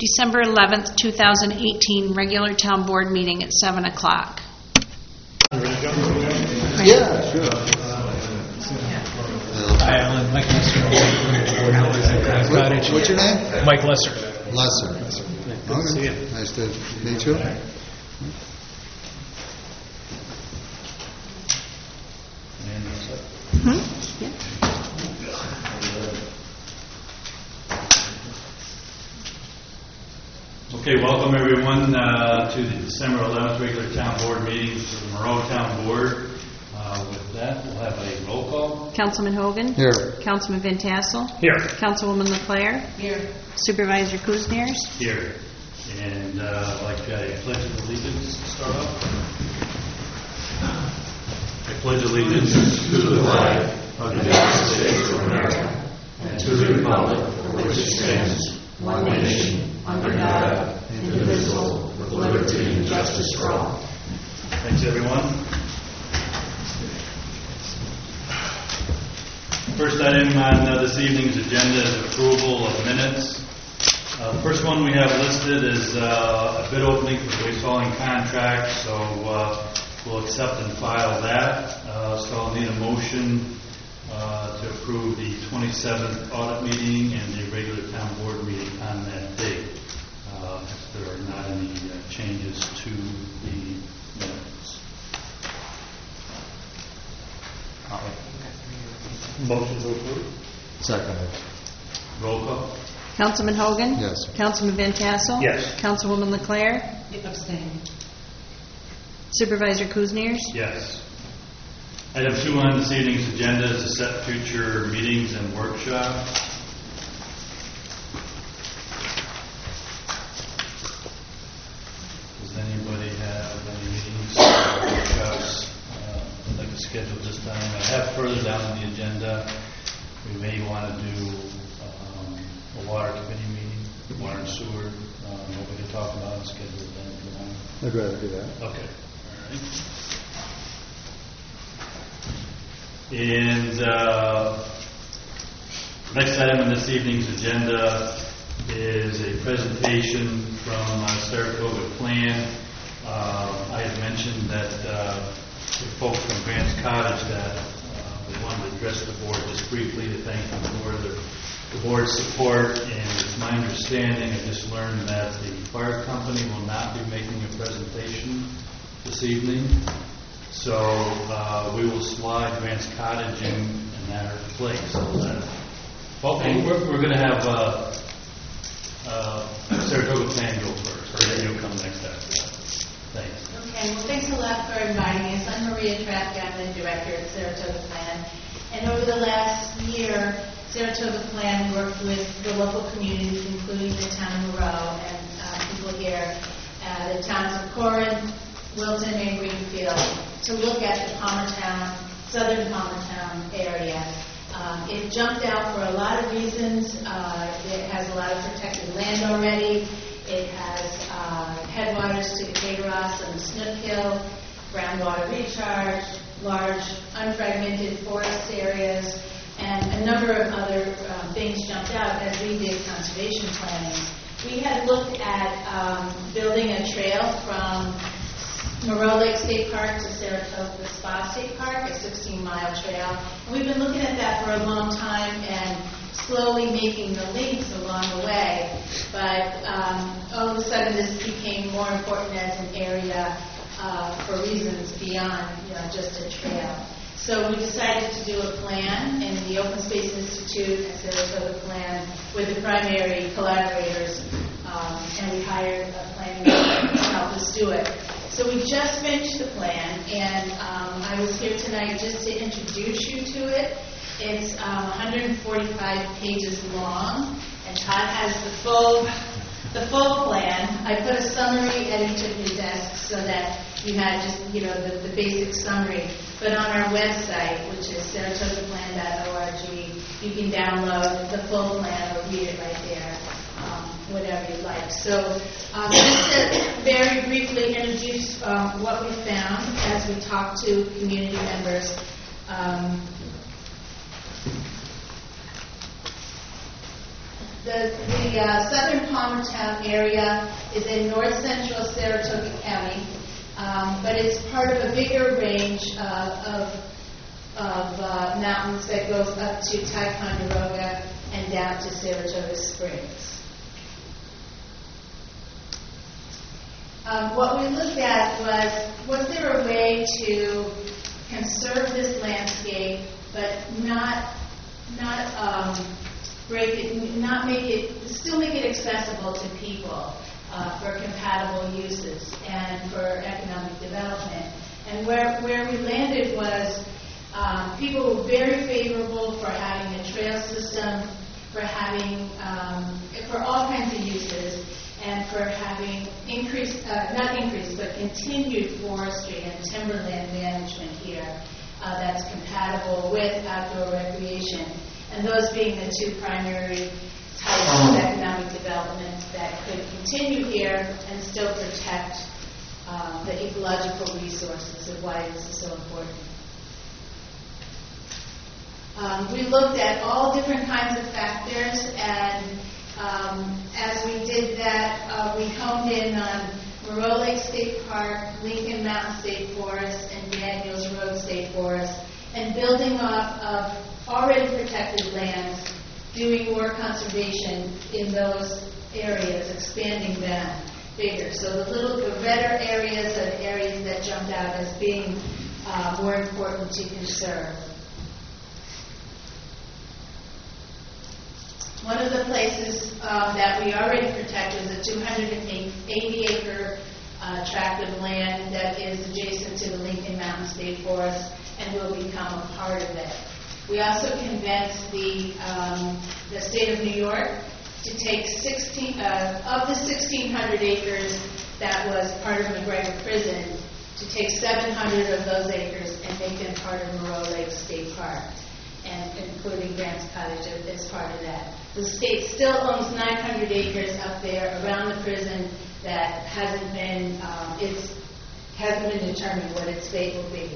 December 11th, 2018, regular town board meeting at 7 o'clock. Yeah, sure. Hi, Alan. Mike Lesser. What's your name? Mike Lesser. Lesser. Good to see you. Nice to meet you. Okay, welcome everyone to the December 11th regular town board meeting for the Moreau Town Board. With that, we'll have a roll call. Councilman Hogan? Here. Councilman Van Tassel? Here. Councilwoman LeClaire? Here. Supervisor Kuzniers? Here. And I'd like to pledge of allegiance to start off. I pledge allegiance to the flag of the United States of America and to the republic for which it stands, one nation, under God, indivisible, with liberty and justice for all. Thanks, everyone. First item on this evening's agenda is approval of minutes. The first one we have listed is a bid opening for the waste hauling contract, so we'll accept and file that. So I'll need a motion to approve the 27th audit meeting and the regular town board meeting on that date. If there are not any changes to the minutes. Motion to approve. Second. Roll call. Councilman Hogan? Yes. Councilman Van Tassel? Yes. Councilwoman LeClaire? Abstain. Supervisor Kuzniers? Yes. Item 2 on this evening's agenda is to set future meetings and workshops. Does anybody have any meetings or workshops they'd like to schedule this time? I have further down on the agenda, we may want to do a water committee meeting, water and sewer, what we can talk about and schedule it then if you want. I'd rather do that. Okay. All right. And next item on this evening's agenda is a presentation from Saratoga Plan. I had mentioned that the folks from Grants Cottage that we wanted to address the board just briefly to thank them for the board's support. And it's my understanding, I just learned that the fire company will not be making a presentation this evening. So we will slide Grants Cottage in that place. So we're going to have Saratoga Plan go first, or then you'll come next after that. Thanks. Okay, well, thanks a lot for inviting us. I'm Maria Traffic. I'm the director at Saratoga Plan. And over the last year, Saratoga Plan worked with the local communities, including the town of Moreau and people here, the towns of Corinth, Wilton, and Greenfield, to look at the Palmertown, southern Palmertown area. It jumped out for a lot of reasons. It has a lot of protected land already. It has headwaters to Gatoross and Snook Hill, groundwater recharge, large unfragmented forest areas, and a number of other things jumped out as we did conservation planning. We had looked at building a trail from Moreau Lake State Park to Saratoga Spa State Park, a 16-mile trail. And we've been looking at that for a long time and slowly making the links along the way. But all of a sudden this became more important as an area for reasons beyond just a trail. So we decided to do a plan, and the Open Space Institute and Saratoga Plan with the primary collaborators, and we hired a planning firm to help us do it. So we just finished the plan, and I was here tonight just to introduce you to it. It's 145 pages long, and Todd has the full plan. I put a summary at each of your desks so that you had just the basic summary. But on our website, which is saratogaplan.org, you can download the full plan or read it right there, whatever you like. So just to very briefly introduce what we found as we talked to community members. The southern Palmertown area is in north central Saratoga County, but it's part of a bigger range of mountains that goes up to Ticonderoga and down to Saratoga Springs. What we looked at was there a way to conserve this landscape, but still make it accessible to people for compatible uses and for economic development. And where we landed was people were very favorable for having a trail system, for having for all kinds of uses, and for having continued forestry and timberland management here that's compatible with outdoor recreation. And those being the two primary types of economic development that could continue here and still protect the ecological resources of why this is so important. We looked at all different kinds of factors, and as we did that, we honed in on Moreau Lake State Park, Lincoln Mountain State Forest, and Daniels Road State Forest, and building off of already protected lands, doing more conservation in those areas, expanding them bigger. So the redder areas are the areas that jumped out as being more important to conserve. One of the places that we already protect is a 280-acre tract of land that is adjacent to the Lincoln Mountain State Forest and will become a part of it. We also convinced the state of New York to take of the 1,600 acres that was part of McGregor Prison, to take 700 of those acres and make them part of Moreau Lake State Park, and including Grants Cottage as part of that. The state still owns 900 acres up there around the prison that hasn't been determined what its fate will be.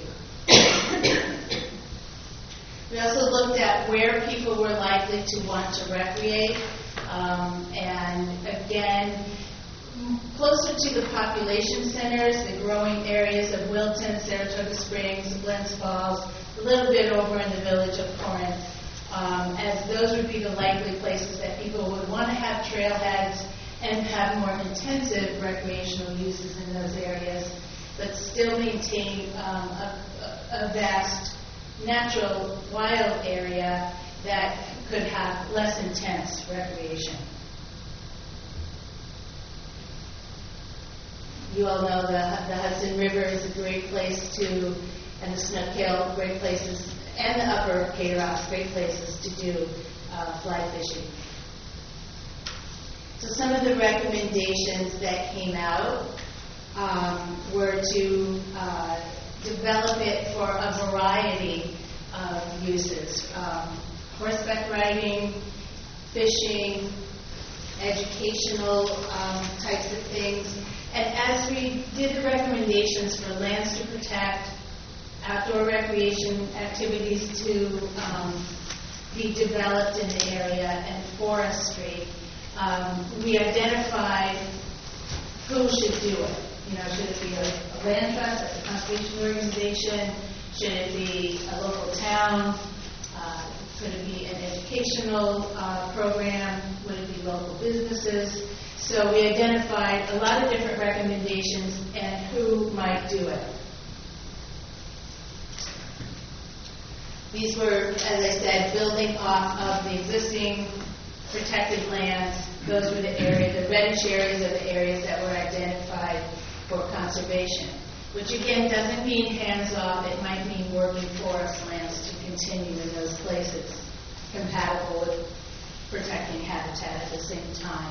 We also looked at where people were likely to want to recreate, and again, closer to the population centers, the growing areas of Wilton, Saratoga Springs, Glens Falls, a little bit over in the village of Corinth, as those would be the likely places that people would want to have trailheads and have more intensive recreational uses in those areas, but still maintain a vast natural wild area that could have less intense recreation. You all know the Hudson River is a great place to, and the Snook Hill, great places, and the upper K-Ross, great places to do fly fishing. So some of the recommendations that came out were to develop it for a variety of uses. Horseback riding, fishing, educational types of things. And as we did the recommendations for lands to protect, outdoor recreation activities to be developed in the area, and forestry, we identified who should do it. Should it be a land trust, a conservation organization? Should it be a local town? Could it be an educational program? Would it be local businesses? So we identified a lot of different recommendations and who might do it. These were, as I said, building off of the existing protected lands. Those were the reddish areas are the areas that were identified for conservation, which again doesn't mean hands-off. It might mean working forest lands to continue in those places, compatible with protecting habitat at the same time.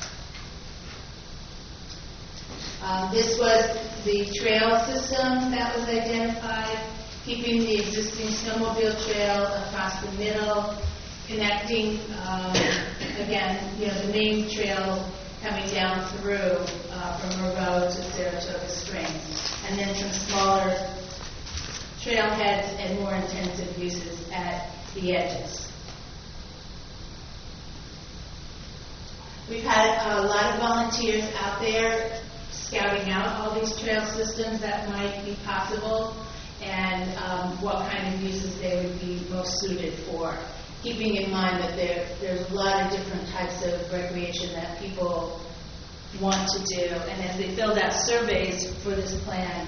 This was the trail system that was identified, keeping the existing snowmobile trail across the middle, connecting, again, the main trail coming down through from Moreau to Saratoga Springs, and then some smaller trailheads and more intensive uses at the edges. We've had a lot of volunteers out there scouting out all these trail systems that might be possible and what kind of uses they would be most suited for. Keeping in mind that there's a lot of different types of recreation that people want to do. And as they filled out surveys for this plan,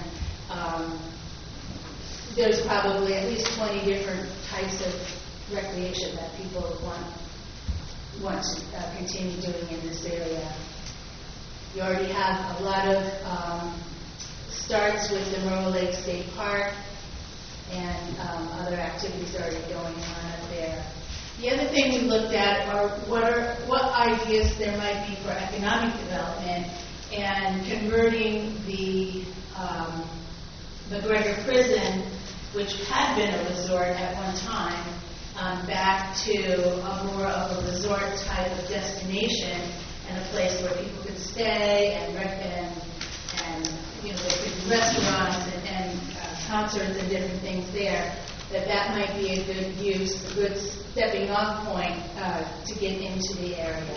there's probably at least 20 different types of recreation that people want to continue doing in this area. You already have a lot of starts with the Monroe Lake State Park and other activities already going on up there. The other thing we looked at are what ideas there might be for economic development and converting the McGregor Prison, which had been a resort at one time, back to a more of a resort type of destination and a place where people could stay and there could be restaurants and concerts and different things there. That might be a good use, a good stepping off point to get into the area.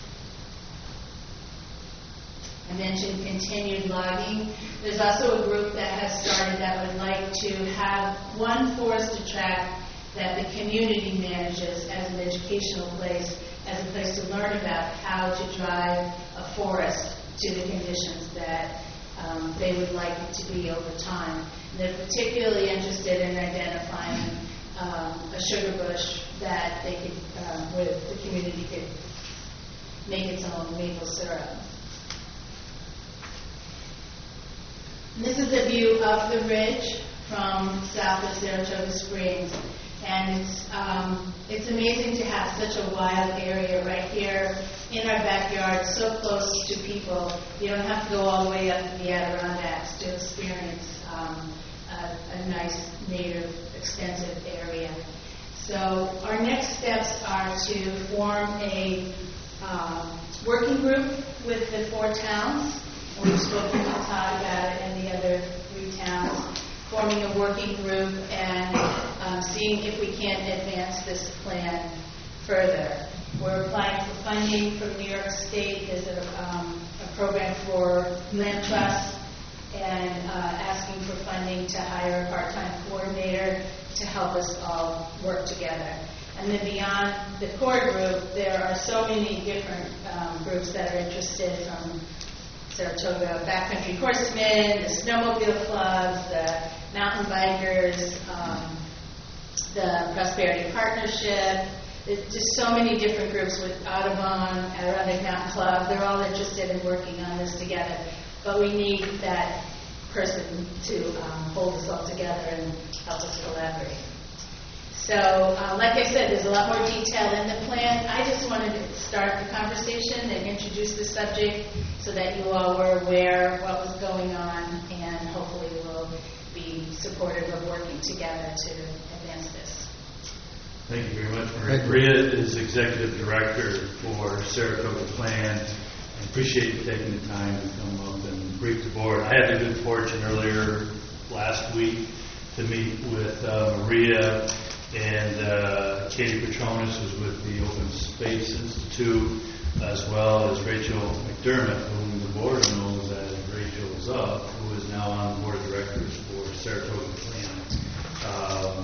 I mentioned continued logging. There's also a group that has started that would like to have one forested tract that the community manages as an educational place, as a place to learn about how to drive a forest to the conditions that they would like it to be over time. And they're particularly interested in identifying a sugar bush that they could, where the community could make its own maple syrup. And this is a view of the ridge from south of Saratoga Springs. And it's amazing to have such a wild area right here in our backyard, so close to people. You don't have to go all the way up to the Adirondacks to experience a nice, native, extensive area. So our next steps are to form a working group with the 4 towns. We've spoken to Todd about it and the other 3 towns, forming a working group and seeing if we can't advance this plan further. We're applying for funding from New York State. There's a program for land trusts and asking for funding to hire a part-time coordinator to help us all work together. And then beyond the core group, there are so many different groups that are interested, from Saratoga Backcountry Horsemen, the Snowmobile Clubs, the Mountain Bikers, the Prosperity Partnership. There's just so many different groups with Audubon, Adirondack Mountain Club. They're all interested in working on this together. But we need that person to hold us all together and help us collaborate. So, like I said, there's a lot more detail in the plan. I just wanted to start the conversation and introduce the subject so that you all were aware of what was going on, and hopefully we'll be supportive of working together to advance this. Thank you very much, Maria. Maria is Executive Director for Saratoga Plan. I appreciate you taking the time to come up and brief the board. I had the good fortune earlier last week to meet with Maria and Katie Petronas, who's with the Open Space Institute, as well as Rachel McDermott, whom the board knows as Rachel Zuck, who is now on the board of directors for Saratoga Plan.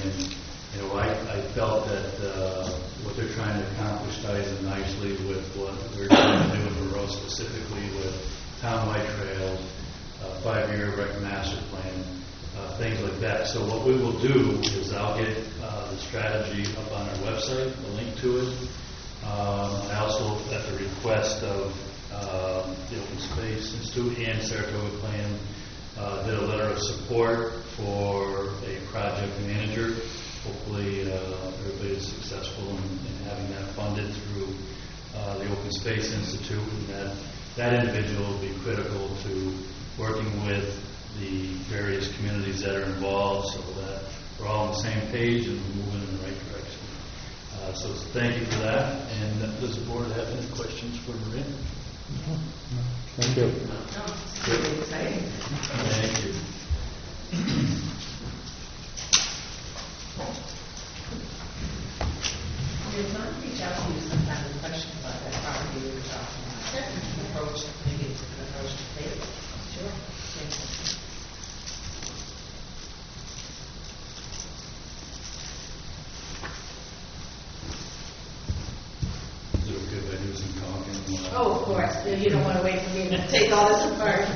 I felt that what they're trying to accomplish ties in nicely with what we're trying to do in Monroe, specifically with townwide trails, 5-year rec master plan, things like that. So what we will do is I'll get the strategy up on our website, a link to it. I also, at the request of the Open Space Institute and Saratoga Plan, did a letter of support for a project manager. Hopefully everybody is successful in having that funded through the Open Space Institute, and that individual will be critical to working with the various communities that are involved so that we're all on the same page and moving in the right direction. So thank you for that. And does the board have any questions for Maria? No. Thank you. It's really exciting. Thank you. Did not reach out to you sometime with questions about that property. Oh, of course, you don't want to wait for me to take all this apart.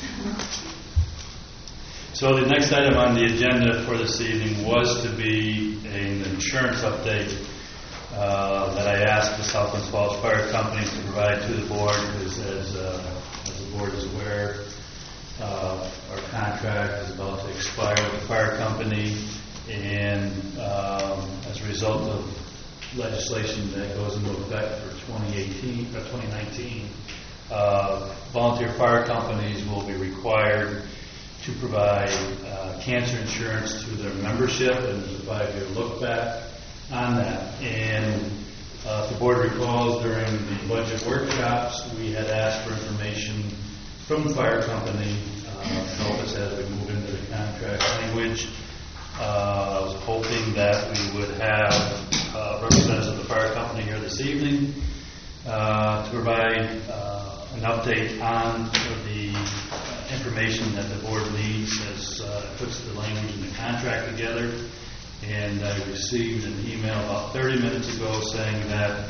So the next item on the agenda for this evening was to be an insurance update that I asked the Southland Falls Fire Company to provide to the board, because as the board is aware, our contract is about to expire with the fire company, and as a result of legislation that goes into effect for 2019, volunteer fire companies will be required to provide cancer insurance to their membership, and there's a 5-year look back on that. And if the board recalls, during the budget workshops, we had asked for information from the fire company to help us as we move into the contract language. I was hoping that we would have representatives of the fire company here this evening to provide an update on the information that the board needs as it puts the language in the contract together. And I received an email about 30 minutes ago saying that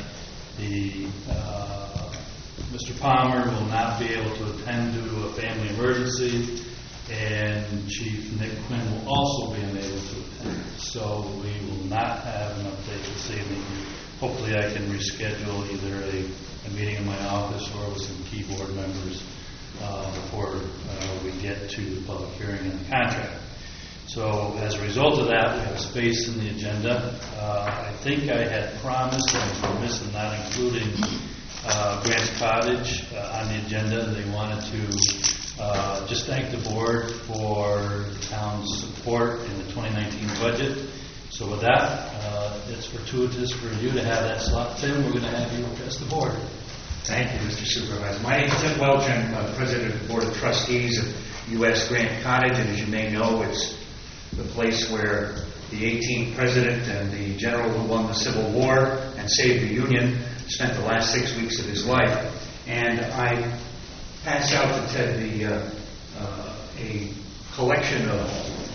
Mr. Palmer will not be able to attend due to a family emergency, and Chief Nick Quinn will also be unable to attend. So we will not have an update this evening. Hopefully I can reschedule either a meeting in my office or with some key board members before we get to the public hearing on the contract. So as a result of that, we have space in the agenda. I think I had promised, and I was remiss in not including Grants Cottage on the agenda. They wanted to just thank the board for the town's support in the 2019 budget. So with that, it's fortuitous for you to have that slot. Tim, we're going to have you address the board. Thank you, Mr. Supervisor. My name is Tim Welch. I'm President of the Board of Trustees of U.S. Grant Cottage, and as you may know, it's the place where the 18th President and the General who won the Civil War and saved the Union spent the last 6 weeks of his life. And I passed out to Ted a collection of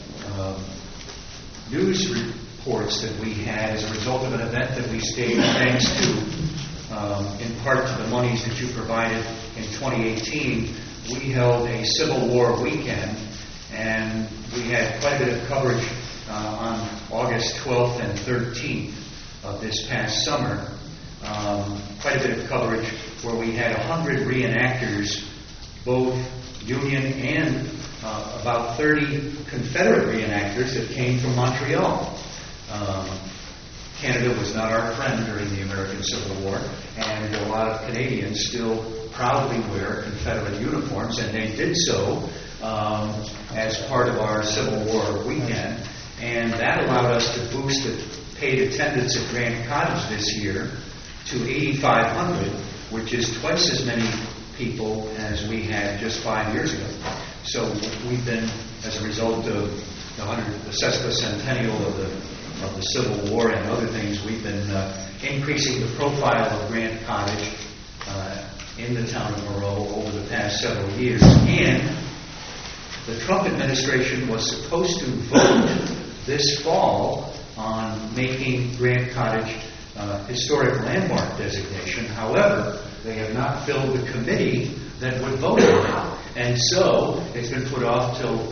news reports that we had as a result of an event that we staged thanks to, in part to the monies that you provided in 2018. We held a Civil War weekend, and we had quite a bit of coverage on August 12th and 13th of this past summer. Quite a bit of coverage where we had 100 reenactors, both Union and about 30 Confederate reenactors that came from Montreal. Canada was not our friend during the American Civil War, and a lot of Canadians still proudly wear Confederate uniforms, and they did so as part of our Civil War weekend. And that allowed us to boost the paid attendance at Grant Cottage this year to 8,500, which is twice as many people as we had just 5 years ago. So we've been, as a result of the sesquicentennial of the Civil War and other things, we've been increasing the profile of Grant Cottage in the town of Moreau over the past several years. And the Trump administration was supposed to vote this fall on making Grant Cottage historic landmark designation. However, they have not filled the committee that would vote on it. And so it's been put off till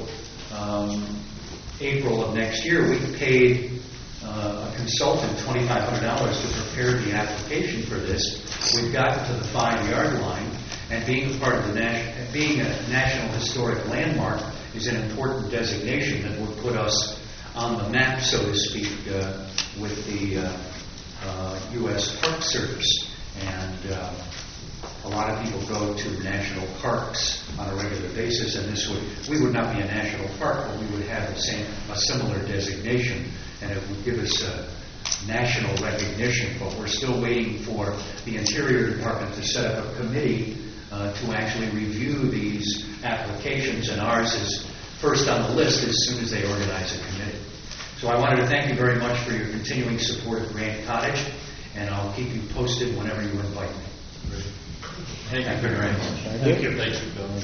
April of next year. We paid a consultant $2,500 to prepare the application for this. We've gotten to the 5-yard line, and being a part of being a National Historic Landmark is an important designation that would put us on the map, so to speak, with the U.S. Park Service. And a lot of people go to national parks on a regular basis, and we would not be a national park, but we would have a similar designation, and it would give us national recognition. But we're still waiting for the Interior Department to set up a committee to actually review these applications, and ours is first on the list as soon as they organize a committee. So I wanted to thank you very much for your continuing support of Grant Cottage, and I'll keep you posted whenever you invite me. Thank you very much. Thank you. Thanks for coming.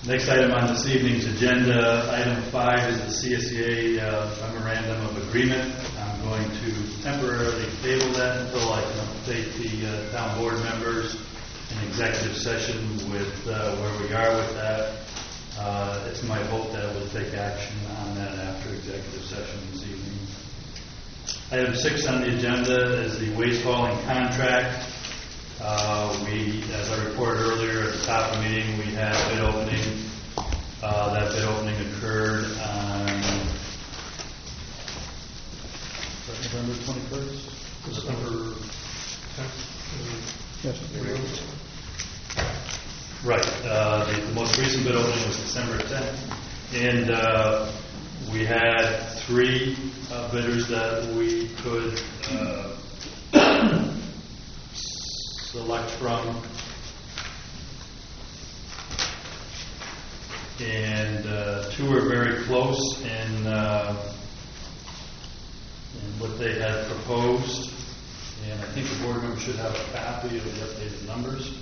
Next item on this evening's agenda, item 5 is the CSEA Memorandum of Agreement. I'm going to temporarily table that until I can update the town board members in executive session with where we are with that. It's my hope that we'll take action on that after executive session this evening. Item 6 on the agenda is the waste hauling contract. As I reported earlier at the top of the meeting, we had a bid opening. That bid opening occurred on November 21st? December 10th? Yes. Right. The most recent bid opening was December 10th. And we had 3 bidders that we could select from, and 2 were very close in what they had proposed, and I think the board member should have a copy of the updated numbers.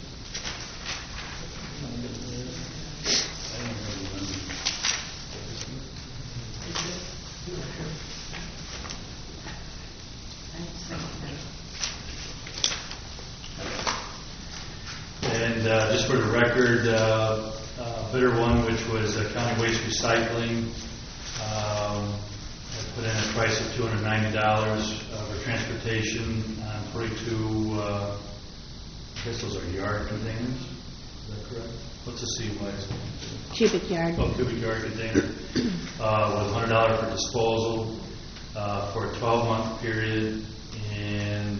And just for the record, bidder 1, which was County Waste Recycling, put in a price of $290 for transportation on 42, I guess those are yard containers, is that correct? What's a CY? Cubic yard. Oh, cubic yard container, with $100 for disposal for a 12-month period, and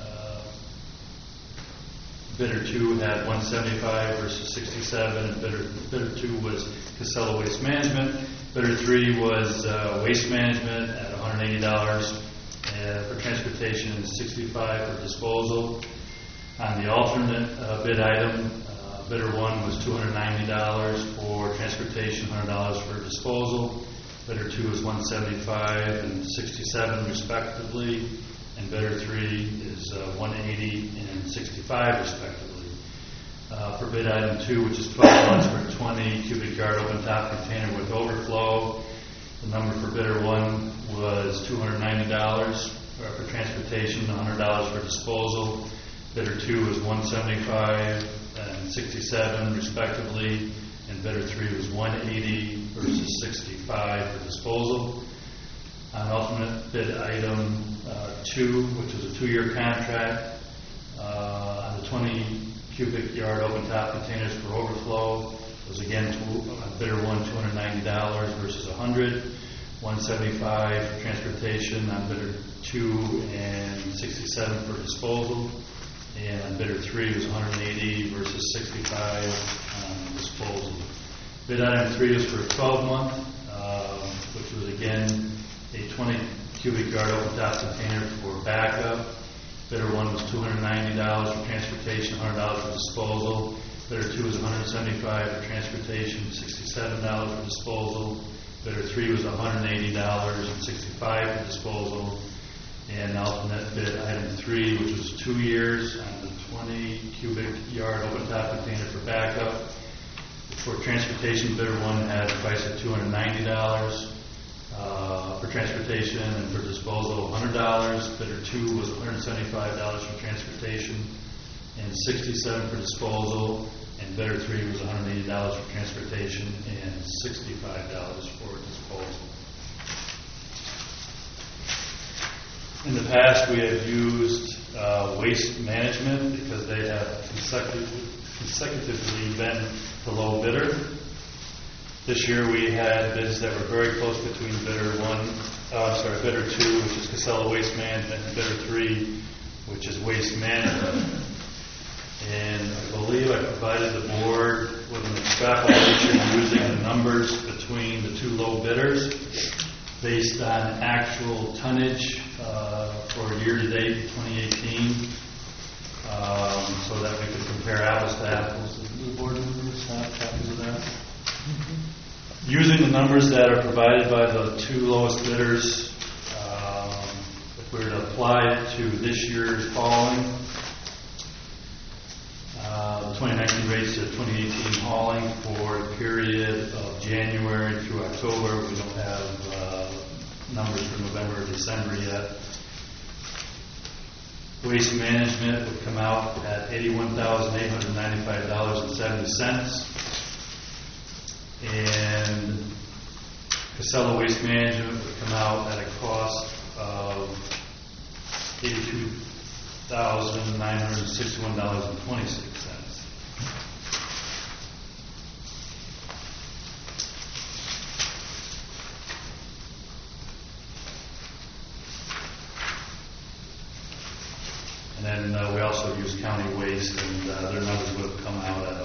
bidder 2 had $175 versus $67, and bidder 2 was Casella Waste Management. Bidder 3 was Waste Management at $180 for transportation and $65 for disposal. On the alternate bid item, bidder 1 was $290 for transportation, $100 for disposal. Bidder 2 was $175 and $67 respectively, and bidder 3 is $180 and $65 respectively. For bid item 2, which is 12 months for 20 cubic yard open top container with overflow, the number for bidder 1 was $290 for transportation, $100 for disposal. Bidder 2 was $175 and $67 respectively, and bidder 3 was $180 versus $65 for disposal. On alternate bid item 2, which was a 2-year contract, on the 20 cubic yard open top containers for overflow, was again bidder 1 $290 versus $100, $175 for transportation on bidder 2 and $67 for disposal, and on bidder 3 was $180 versus $65 on disposal. Bid item 3 was for a 12-month, which was again a 20 cubic yard open top container for backup. Bidder 1 was $290 for transportation, $100 for disposal. Bidder 2 was $175 for transportation, $67 for disposal. Bidder 3 was $180 and $65 for disposal. And alternate bid item 3, which was 2 years on the 20 cubic yard open top container for backup. For transportation, bidder 1 had a price of $290 for transportation, and for disposal $100. Bidder 2 was $175 for transportation and $67 for disposal, and bidder 3 was $180 for transportation and $65 for disposal. In the past, we have used Waste Management because they have consecutively been the low bidder. This year we had bids that were very close between bidder 2, which is Casella Waste Management, and bidder 3, which is Waste Management. And I believe I provided the board with an extrapolation using the numbers between the 2 low bidders based on actual tonnage for year-to-date 2018, so that we could compare apples to apples. Do the board members have copies of that? Using the numbers that are provided by the 2 lowest bidders, if we were to apply it to this year's hauling, the 2019 rates to 2018 hauling for the period of January through October. We don't have numbers for November or December yet. Waste management would come out at $81,895.70. And Casella Waste Management would come out at a cost of $82,961.26. And then we also use county waste, and their numbers would have come out at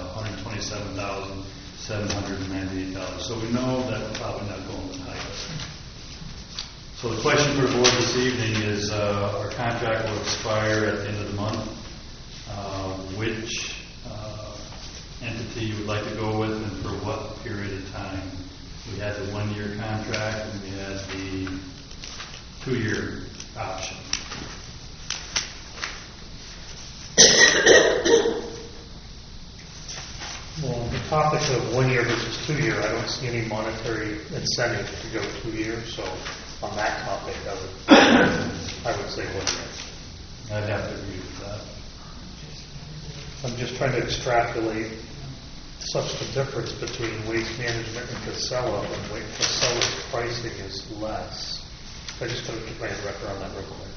$127,798. So we know that we're probably not going with higher. So the question for the board this evening is, our contract will expire at the end of the month. Which entity you would like to go with, and for what period of time? We had the 1-year contract, and we had the 2-year option. Well, on the topic of 1 year versus 2 year, I don't see any monetary incentive to go 2 years, so on that topic, I would say 1 year. I'd have to agree with that. I'm just trying to extrapolate such the difference between waste management and Casella, when Casella's pricing is less. I just gotta get my record on that real quick.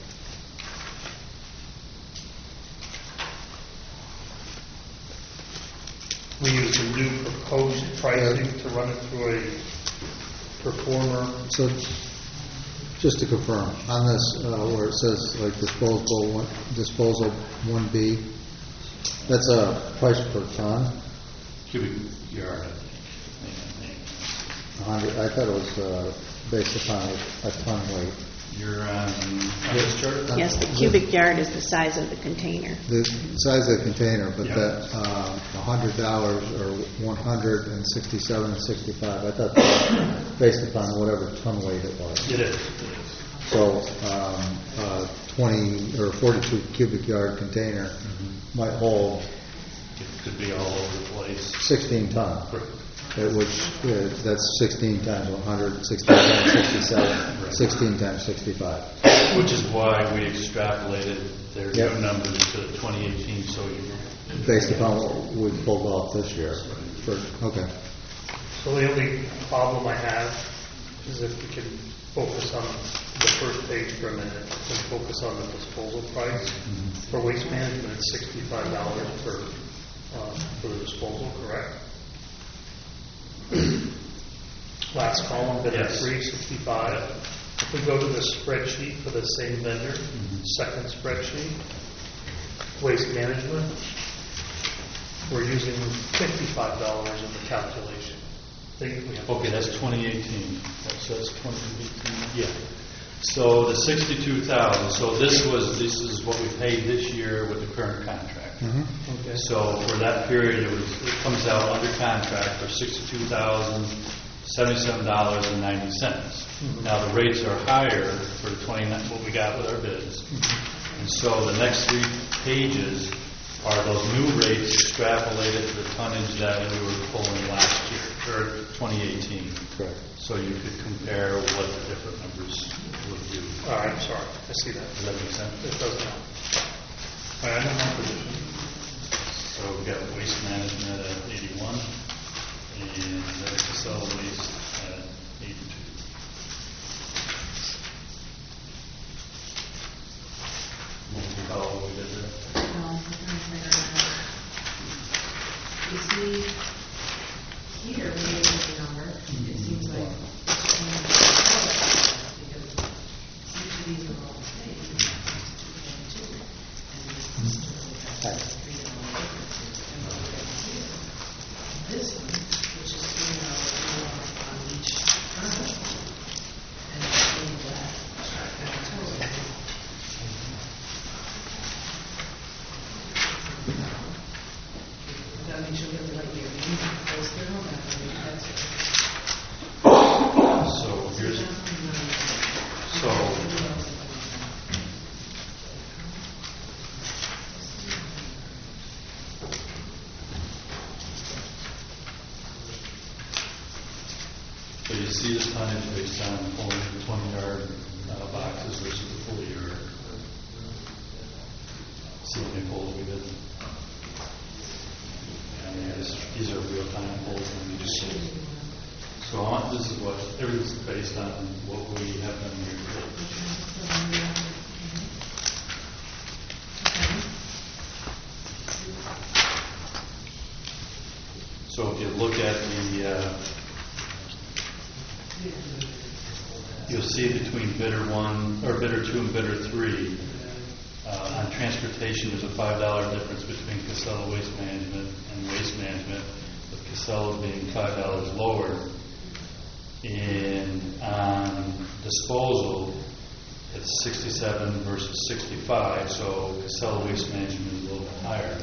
We use the new proposed pricing to run it through a performer. So, just to confirm, on this, where it says like disposal 1B, that's a price per ton? Cubic yard. 100, I thought it was based upon a ton weight. You're on this chart? Yes, the cubic yard is the size of the container. The size of the container, but Yeah. that $100 or 167.65. I thought that was based upon whatever ton weight it was. It is. So 20 or 42 cubic yard container might hold It could be all over the place. 16 ton, Correct. which that's 16 times 100, 16 times 67, 16 times 65. Which is why we extrapolated their Yep. new numbers to 2018, so you. Based upon what we pulled off this year. Okay. So the only problem I have is if we can focus on the first page for a minute and focus on the disposal price. For waste management, it's $65 for the disposal, correct? Last column, bid Yes. 365. If we go to the spreadsheet for the same vendor, second spreadsheet, waste management, we're using $55 in the calculation. I think we have- Okay, that's 2018. That says 2018. Yeah. So the 62,000. So this is what we paid this year with the current contract. Okay. So for that period, it comes out under contract for $62,077.90. Now the rates are higher for the 29 what we got with our bids. And so the next 3 pages are those new rates extrapolated to the tonnage that we were pulling last year, or 2018. Correct. So you could compare what the different numbers would do. All right, sorry, I see that. Does that make sense? It does now. All right, I'm in my position. So we've got waste management at 81, and Casella waste at 82. We'll follow what we did there. You see, here, we gave you the number, it seems like it's changed because each of these are all the same. And this is $3 difference. This one, which is $3 more on each contract, and it's being that total. That means you'll get the right year. can see the tonnage based on only the 20-yard boxes versus the full yard. See how many poles we did. And these are real-time poles, and we just see. So this is what everything's based on what we have done here today. So if you look at you'll see between bidder 1 or bidder 2 and bidder 3 on transportation, there's a $5 difference between Casella Waste Management and Waste Management, with Casella being $5 lower. And on disposal, it's 67 versus 65, so Casella Waste Management is a little bit higher.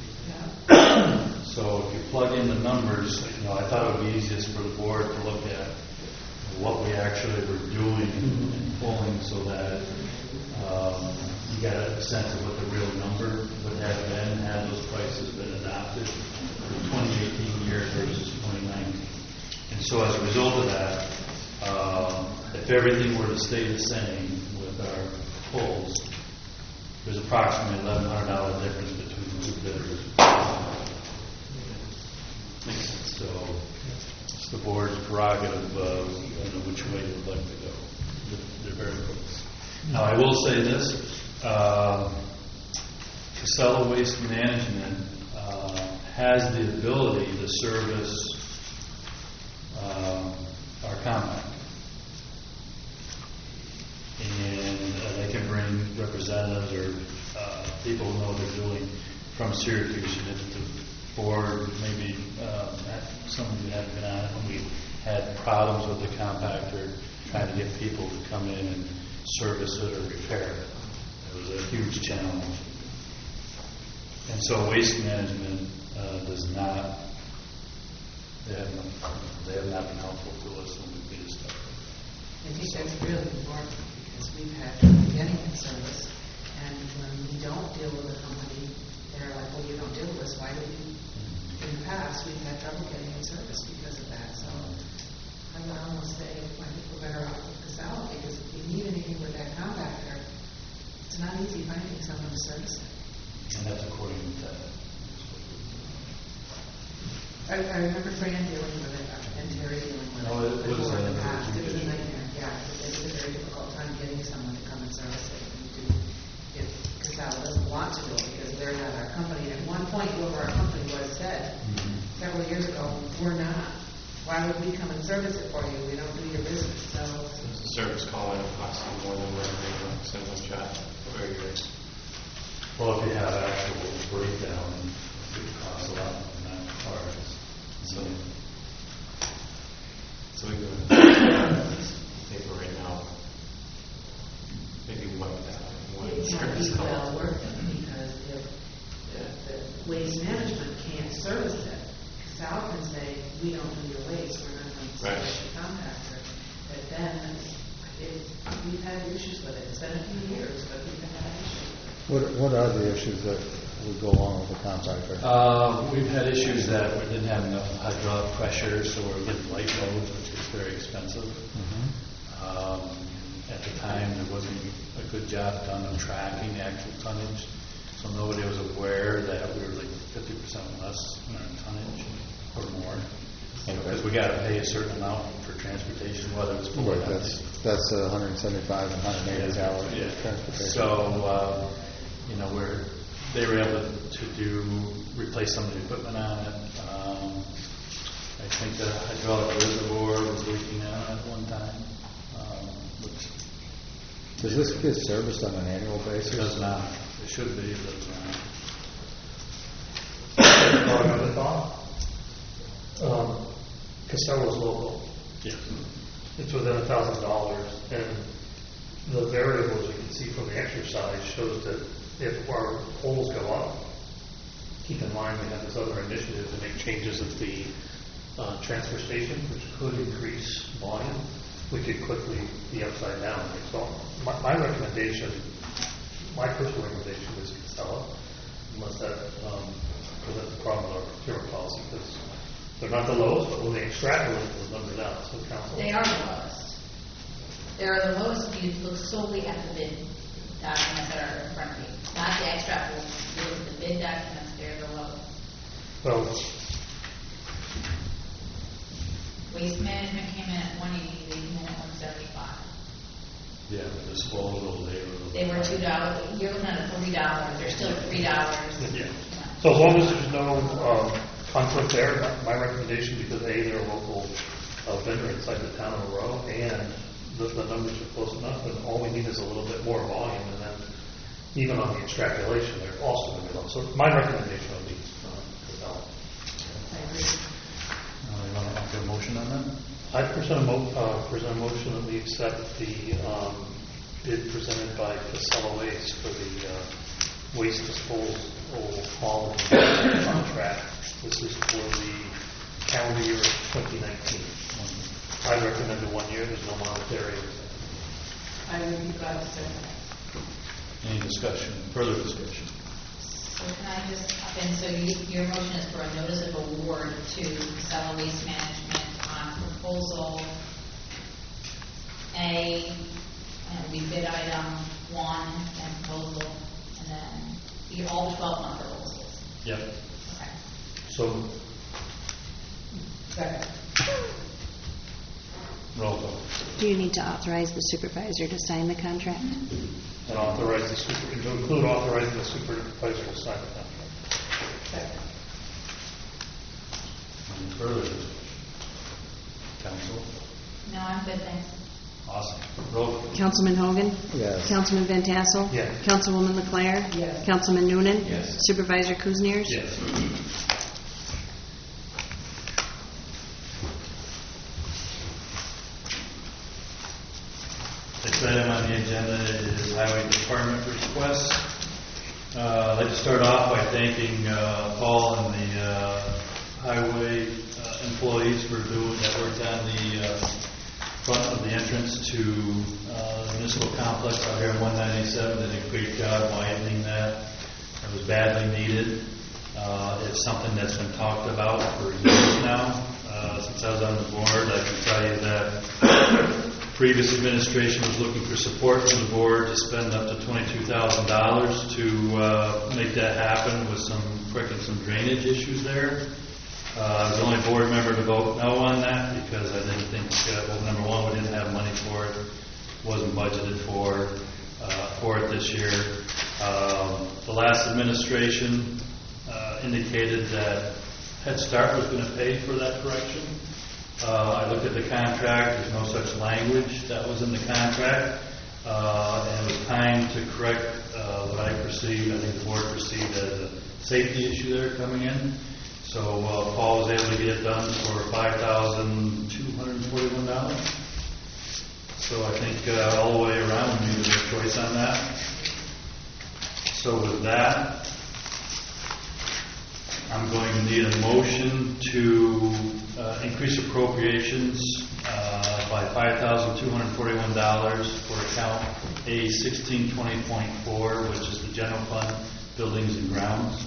So if you plug in the numbers, I thought it would be easiest for the board to look at what we actually were doing and pulling, so that you got a sense of what the real number would have been had those prices been adopted for the 2018 year versus 2019. And so as a result of that, if everything were to stay the same with our pulls, there's approximately $1,100 difference between the two bidders. Makes sense. So it's the board's prerogative of which way you would like to go. They're very close. Now I will say this. Casella Waste Management has the ability to service our compact. And they can bring representatives or people who know what they're doing from Syracuse. And if the board maybe some of you haven't been on it, when we had problems with the compactor, trying to get people to come in and service it or repair it. It was a huge challenge. And so Waste Management does not, they have not been helpful to us when we did stuff. I think that's really important, because we've had trouble getting in service, and when we don't deal with a company, they're like, well, you don't deal with us, why do we? In the past, we've had trouble getting in service because of that, so I would almost say I think we're better off with Casella, because if you need anything with that compactor, it's not easy finding someone to service it. And that's according to that. I remember Fran dealing with it, and Terry dealing with it before in the past. It was a nightmare, yeah. It was a very difficult time getting someone to come and service it. If Casella doesn't want to do it, because they're not our company. At one point, whoever our company was said, several years ago, we're not. Why would we come and service it for you? We don't do your business. So it's a service call and it costs you more than we're going to send one shot. Very good. Well, if you have actual breakdown, it costs a lot more than that parts. So we go paper right now. Maybe one it can't be well worth it, because if the waste management can't service it, Casella can say, we don't do your waste, we're not going to service your compactor. But then we've had issues with it. It's been a few years, but we've had issues. What are the issues that would go along with the compactor? We've had issues that we didn't have enough hydraulic pressure, so we're getting light loads, which is very expensive. At the time, there wasn't a good job done of tracking the actual tonnage, so nobody was aware that we were like 50% less in our tonnage or more. Because we got to pay a certain amount for transportation, whether it's full or empty. That's 175 and 180 hours transportation. So, they were able to replace some of the equipment on it. I think the hydraulic reservoir was leaking out at one time. Does this get serviced on an annual basis? It does not. It should be, but it's not. Another thought? Casella's local. Yeah. It's within $1,000, and the variables you can see from the exercise shows that if our polls go up, keep in mind we have this other initiative to make changes at the transfer station, which could increase volume. We could quickly be upside down. So my recommendation, my personal recommendation is Casella, unless that presents a problem with our procurement policy, because They're not the lowest, but when they extrapolate those numbers out, so council. They are the lowest. They're the lowest if you look solely at the bid documents that are in front of you, not the extrapolation. If you look at the bid documents, they're the lowest. Well, Waste management came in at 180, they came in at 175. Yeah, the disposal, They were $2. You're looking at $40. They're still $3. yeah. So as long as there's no conflict there, my recommendation, because A, they're a local vendor inside the town of Monroe, and the numbers are close enough, and all we need is a little bit more volume, and then even on the extrapolation, they're also going to be low. So my recommendation would be Casella. I agree. you want to make a motion on that? I present a motion that we accept the bid presented by Casella Waste for the waste disposal hauling contract. This is for the calendar year of 2019. I recommend a 1 year. There's no monetary. I would be glad to say that. Any discussion, further discussion? So can I just hop in? So your motion is for a notice of award to Casella Waste Management on proposal A, and it'll be bid item 1 and proposal, and then all 12-month proposals. Yep. Okay. So Second. Roll call. Do you need to authorize the supervisor to sign the contract? and authorize to include authorizing the supervisor to sign the contract. Second. Any further discussion? Council? No, I'm good, thanks. Awesome. Roll call. Councilman Hogan? Yes. Councilman Van Tassel? Yes. Councilwoman LeClaire? Yes. Councilman Noonan? Yes. Supervisor Kuzniers? Yes. Next item on the agenda is Highway Department requests. I'd like to start off by thanking Paul and the highway employees for doing that work on the front of the entrance to the municipal complex out here in 197. Did a great job widening that. It was badly needed. It's something that's been talked about for years now. Since I was on the board, I can tell you that previous administration was looking for support from the board to spend up to $22,000 to make that happen with some correcting some drainage issues there. I was the only board member to vote no on that because I didn't think, well, number one, we didn't have money for it, wasn't budgeted for it this year. The last administration indicated that Head Start was going to pay for that correction. I looked at the contract, there's no such language that was in the contract, and it was time to correct what I perceived, I think the board perceived as a safety issue there coming in. So Paul was able to get it done for $5,241. So I think all the way around we need to make a choice on that. So with that, I'm going to need a motion to increase appropriations by $5,241 for account A1620.4, which is the general fund, buildings and grounds.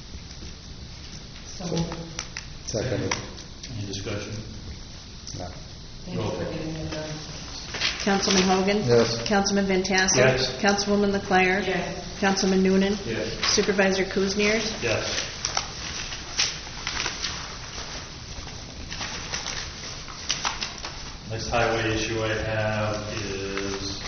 So, Second. Any discussion? No. thank you for getting it done. Councilman Hogan? Yes. Councilman Van Tassel? Yes. Councilwoman LeClaire? Yes. Councilman Noonan? Yes. Supervisor Kuzniers? Yes. Next highway issue I have is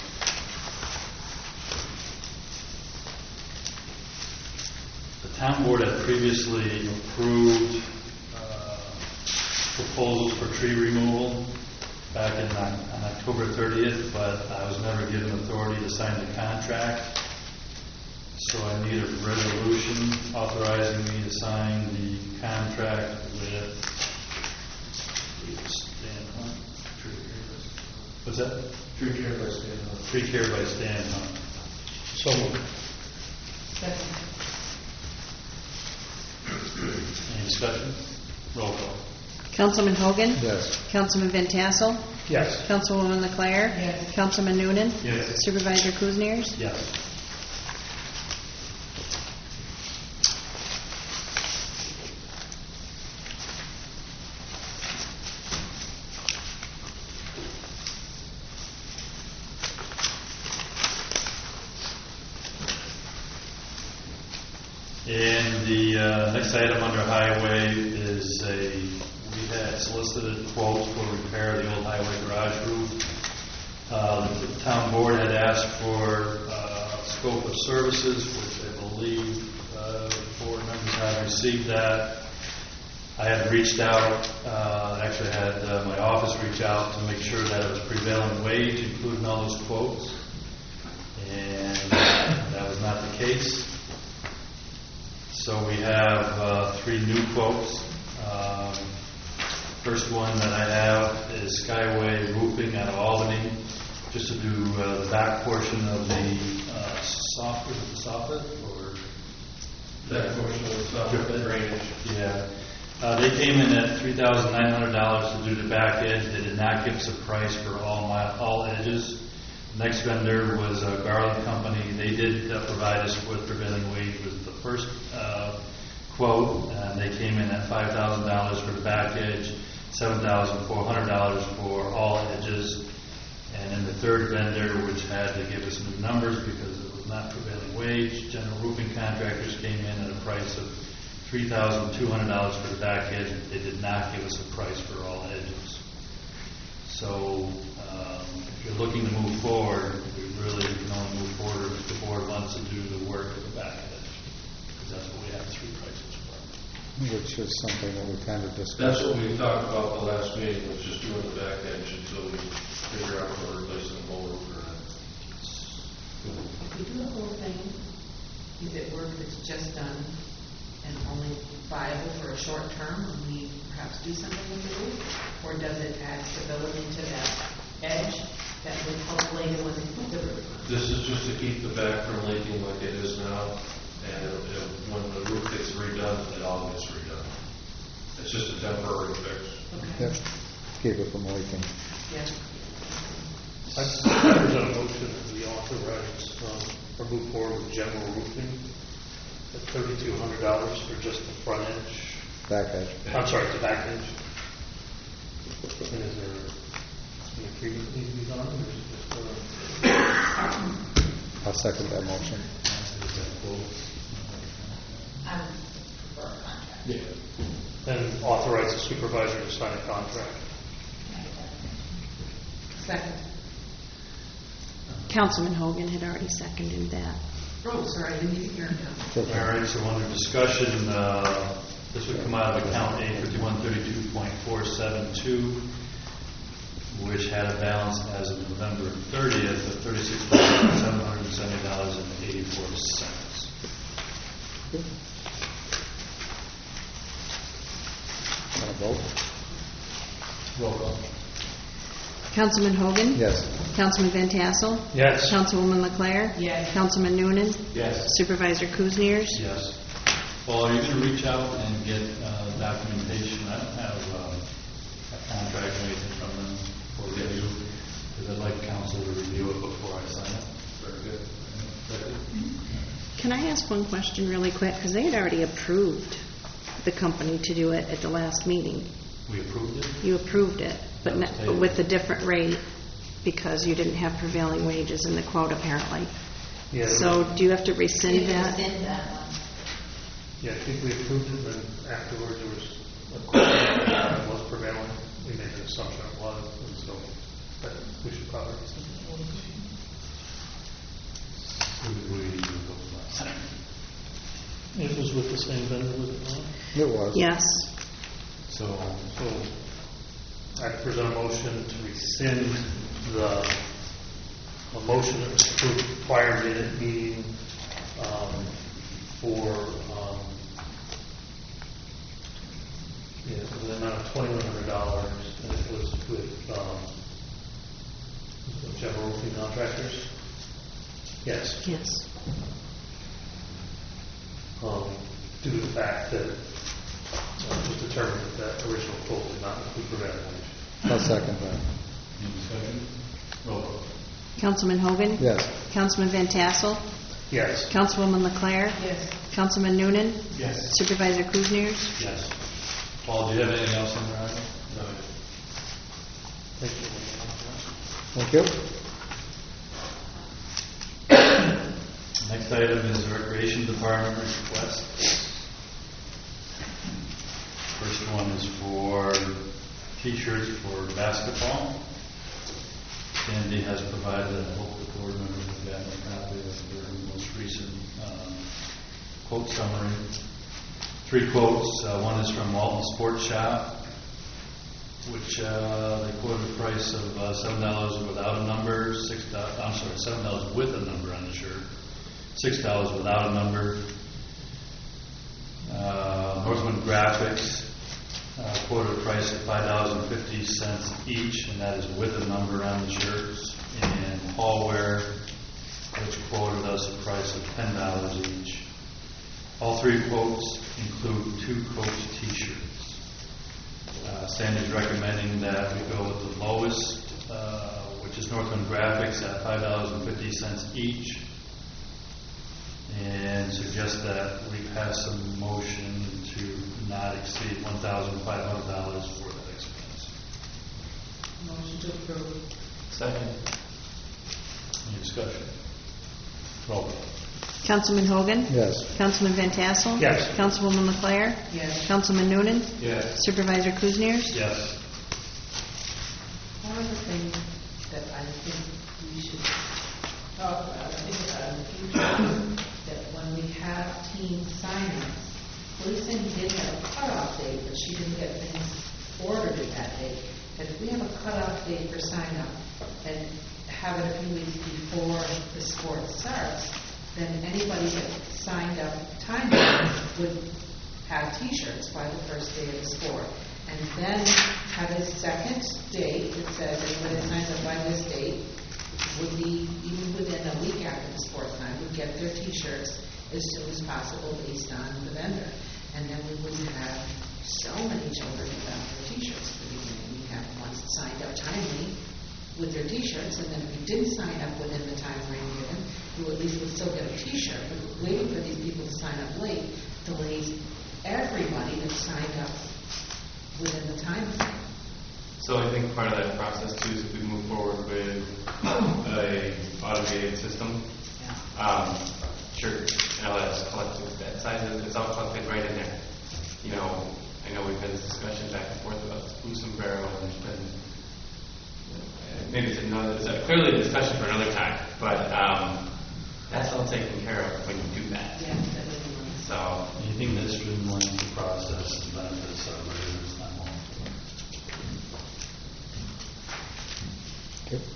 the town board had previously approved proposals for tree removal back on October 30th, but I was never given authority to sign the contract. So I need a resolution authorizing me to sign the contract with Stan Hunt. What's that? Tree care by Stan Hunt. Tree care by Stan Hunt. So moved. Second. Any discussion? Roll call. Councilman Hogan? Yes. Councilman Van Tassel? Yes. Councilwoman LeClaire? Yes. Councilman Noonan? Yes. Supervisor Kuzniers? Yes. next item under highway is we had solicited quotes for repair of the old highway garage roof. The town board had asked for scope of services, which I believe board members have received that. I had reached out, actually had my office reach out to make sure that it was prevailing wage, including all those quotes. And that was not the case. So we have 3 new quotes. First one that I have is Skyway Roofing out of Albany, just to do the back portion of the soffit, or That portion of the soffit drainage. yeah. They came in at $3,900 to do the back edge. They did not give us a price for all edges. Next vendor was Garland Company. They did provide us with prevailing wage was the first quote, and they came in at $5,000 for the back edge, $7,400 for all edges. And then the third vendor, which had to give us new numbers because it was not prevailing wage, General Roofing Contractors came in at a price of $3,200 for the back edge. They did not give us a price for all edges. So if you're looking to move forward, we really can only move forward if the board wants to do the work of the back edge, because that's what we have 3 prices for. Which is something that we kind of discussed. That's what we talked about the last meeting, was just doing the back edge until we figure out if we're replacing the whole roof or not. If we do the whole thing, is it work that's just done and only viable for a short term when we perhaps do something with the roof? Or does it add stability to that edge that would help later when they put the roof on? This is just to keep the back from leaking like it is now, and when the roof gets redone, it all gets redone. It's just a temporary fix. Yep. Keep it from leaking. Yeah. I present a motion that we authorize or move forward with General Roofing at $3,200 for just the front edge. Back edge. I'm sorry, the back edge. And is there an agreement that needs to be done, or is it just I'll second that motion. I would prefer a contract. Yeah. and authorize the supervisor to sign a contract? Second. Councilman Hogan had already seconded that. Oh, sorry, I didn't even hear him. All right, so under discussion, this would come out of account A5132.472, which had a balance as of November 30th of $36,770.84. Want to vote? Roll call. Councilman Hogan? Yes. Councilman Van Tassel? Yes. Councilwoman LeClaire? Yes. Councilman Noonan? Yes. Supervisor Kuzniers? Yes. Paul, are you going to reach out and get documentation? I don't have a contract or anything from them for you, because I'd like council to review it before I sign it. Very good. Very good. Can I ask one question really quick? Because they had already approved the company to do it at the last meeting. We approved it? You approved it, but with a different rate because you didn't have prevailing wages in the quote apparently. Yeah. So do you have to rescind that? Rescind that one. Yeah, I think we approved it, then afterwards there was a question that it was prevailing. We made an assumption it was, and so but we should probably rescind it. It was with the same vendor, was it not? It was. Yes. So I present a motion to rescind a motion that was approved prior minute meeting for the amount of $2,100, and it was with General Roofing Contractors. Yes. Yes. Due to the fact that it was determined that the original quote did not include prevailing wage. I'll second that. Any discussion? Roll call. Councilman Hogan? Yes. Councilman Van Tassel? Yes. Councilwoman LeClaire? Yes. Councilman Noonan? Yes. Supervisor Kuzniers? Yes. Paul, do you have anything else on the item? No. Thank you. Thank you. Next item is the Recreation Department request. one is for T-shirts for basketball. Sandy has provided, I hope the board members have gotten a copy of their most recent quote summary. 3 quotes. One is from Walton Sports Shop, which they quoted a price of $7 without a number, $7 with a number on the shirt, $6 without a number. Northman Graphics quoted a price of $5.50 each, and that is with a number on the shirts. And Hallware, which quoted us a price of $10 each. All 3 quotes include 2 Coach T-shirts. Sandy's recommending that we go with the lowest, which is Northman Graphics at $5.50 each, and suggest that we pass a motion to not exceed $1,500 for that expense. Motion to approve. Second. Any discussion? Roll call. Councilman Hogan? Yes. Councilman Van Tassel? Yes. Councilwoman LeClaire? Yes. Councilman Noonan? Yes. Supervisor Kuzniers? Yes. One of the things that I think we should talk about, think about in the future, that when we have team sign-ups, Lisa did have a cutoff date, but she didn't get things ordered at that date. And if we have a cutoff date for sign-up and have it a few weeks before the sport starts, then anybody that signed up timely would have T-shirts by the first day of the sport. And then have a second date that says everybody that signs up by this date would be, even within a week after the sport time, would get their T-shirts as soon as possible based on the vendor. And then we wouldn't have so many children without their T-shirts at the beginning. We'd have ones that signed up timely with their T-shirts, and then if you didn't sign up within the time frame given, you at least would still get a T-shirt. But waiting for these people to sign up late delays everybody that signed up within the time frame. So I think part of that process too is if we move forward with a automated system, sure, LS collected that size, it's all collected right in there. You know, I know we've had this discussion back and forth about blue sombrero, and there's been, maybe it's clearly a discussion for another time, but that's all taken care of when you do that. Yeah, that would be nice. So Anything that streamlines the process and benefits our residents, I'm all for. Okay.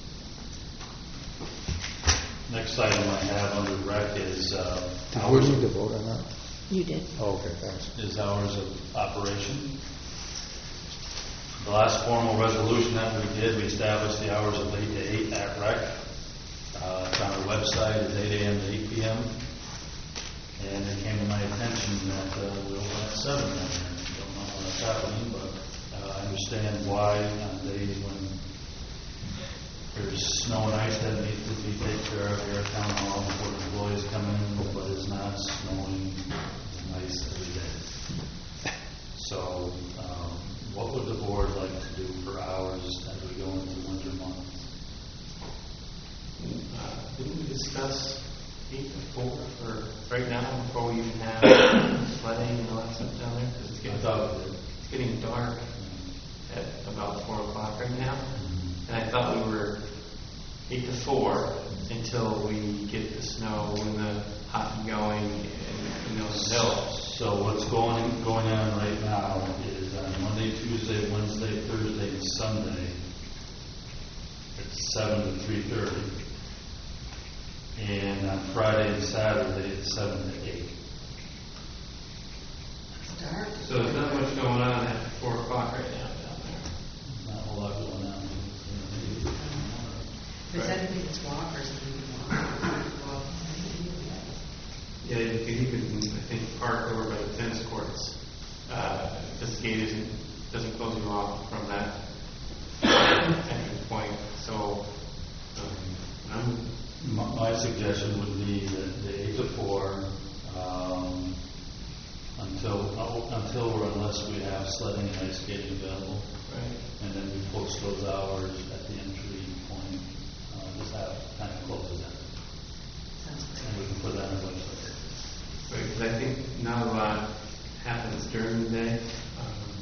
Next item I have under rec is Did we hours need to vote on that? You did. Oh, okay, thanks. is hours of operation. The last formal resolution that we did, we established the hours of 8 to 8 at rec. It's on our website, it's 8 a.m. to 8 p.m. And it came to my attention that we're open at 7 right now. Don't know when that's happening, but I understand why on days when there's snow and ice that needs to be taken care of here at Town Hall before the employees come in, but it's not snowing and ice every day. So, what would the board like to do for hours as we go into the winter months? didn't we discuss 8 to 4 for right now before we even have sledding and all that stuff down there? Because I thought we did. it's getting dark at about 4 o'clock right now. And I thought we were 8 to 4 until we get the snow and the hockey going and those hills. So what's going on right now is on Monday, Tuesday, Wednesday, Thursday, and Sunday, it's 7 to 3:30. And on Friday and Saturday, it's 7 to 8. It's dark. So there's not much going on at 4 o'clock right now down there. Not a whole lot going on. If there's anything that's walkers, we can walk. Yeah, you can even, I think, park over by the tennis courts. This gate doesn't close you off from that entrance point. So, My suggestion would be that the 8 to 4 until or unless we have sledding and ice skating available. right. And then we post those hours at the entry point, just have kind of close it down. Sounds And great. we can put that on the website. Right, because I think not a lot happens during the day.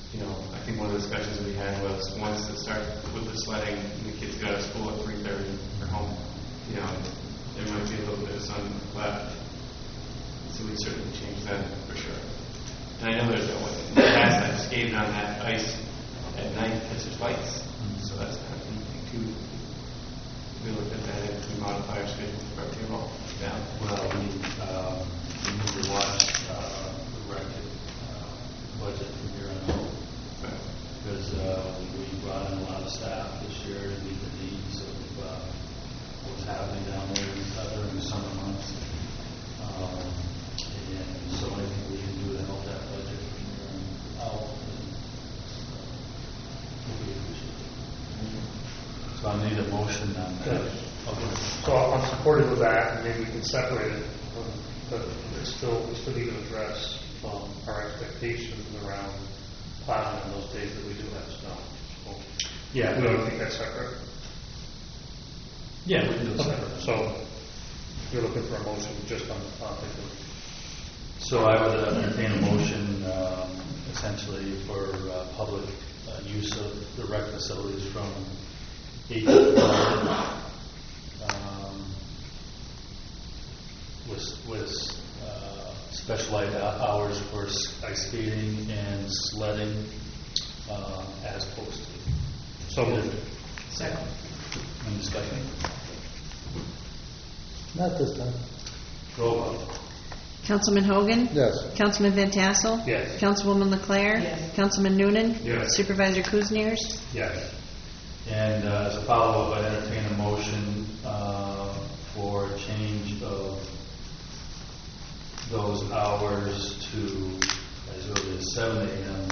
I think one of the discussions we had was once it started with the sledding and the kids got out of school at 3:30 or home, there might be a little bit of sun left. So we certainly change that for sure. And I know there's in the past I've skated on that ice at night because there's lights. So that's kind of something too. We looked at that and we modify our schedule for our payroll down. Well, we need to watch the record budget from here on out. Because we brought in a lot of staff this year to meet the needs of what's happening down there during the summer months. And so anything we can do to help that budget from here on out will be appreciated. So I need a motion on that. Okay. So I'm supportive of that, and maybe we can separate it, but we still need to address our expectations around plowing on those days that we do have snow. So Yeah. we don't think that's separate. Yeah, we can do it Okay. separate. So you're looking for a motion just on the topic of. So I would entertain a motion essentially for public use of the rec facilities from 8 to 12 with specialized hours for ice skating and sledding as posted. So moved. Second. Any discussion? Not this time. Roll call. Councilman Hogan? Yes. Councilman Van Tassel? Yes. Councilwoman Leclerc? Yes. Councilman Noonan? Yes. Supervisor Kuzniers? Yes. And as a follow-up, I entertain a motion for change of those hours to as early as 7 a.m.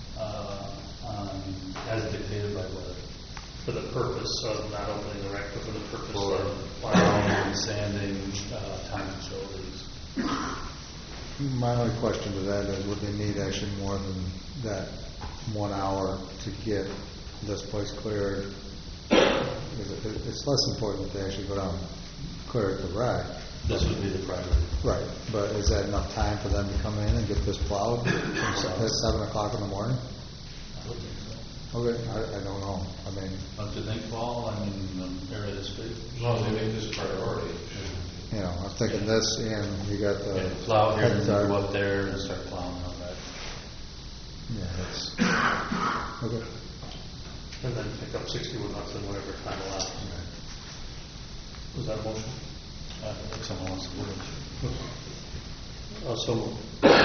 As dictated by weather. For the purpose of not opening the rec, but for the purpose For of plowing and sanding time facilities. My only question to that is, would they need actually more than that 1 hour to get this place cleared? It's less important that they actually go down and clear it to rec. This would be the priority. Right, but is that enough time for them to come in and get this plowed at 7 o'clock in the morning? I would think so. Okay, I don't know. I mean, Don't you think, Paul? I mean, the area this big. As long as they make this a priority. you know, I was thinking this, and you got the Yeah, plow here and head go start. up there and start plowing out back. Yeah, that's okay. and then pick up 61 huts in whatever time allows. Was that a motion? I think someone wants to do it. So moved.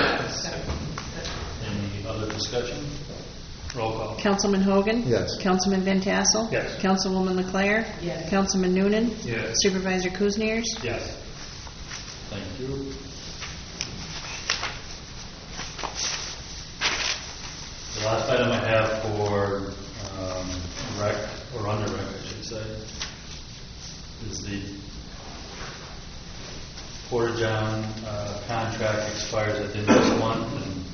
Any other discussion? Roll call. Councilman Hogan? Yes. Councilman Van Tassel? Yes. Councilwoman Leclerc? Yes. Councilman Noonan? Yes. Supervisor Kuzniers? Yes. Thank you. The last item I have for rec, or under rec, I should say, is the Porta John contract expires at the end of this month,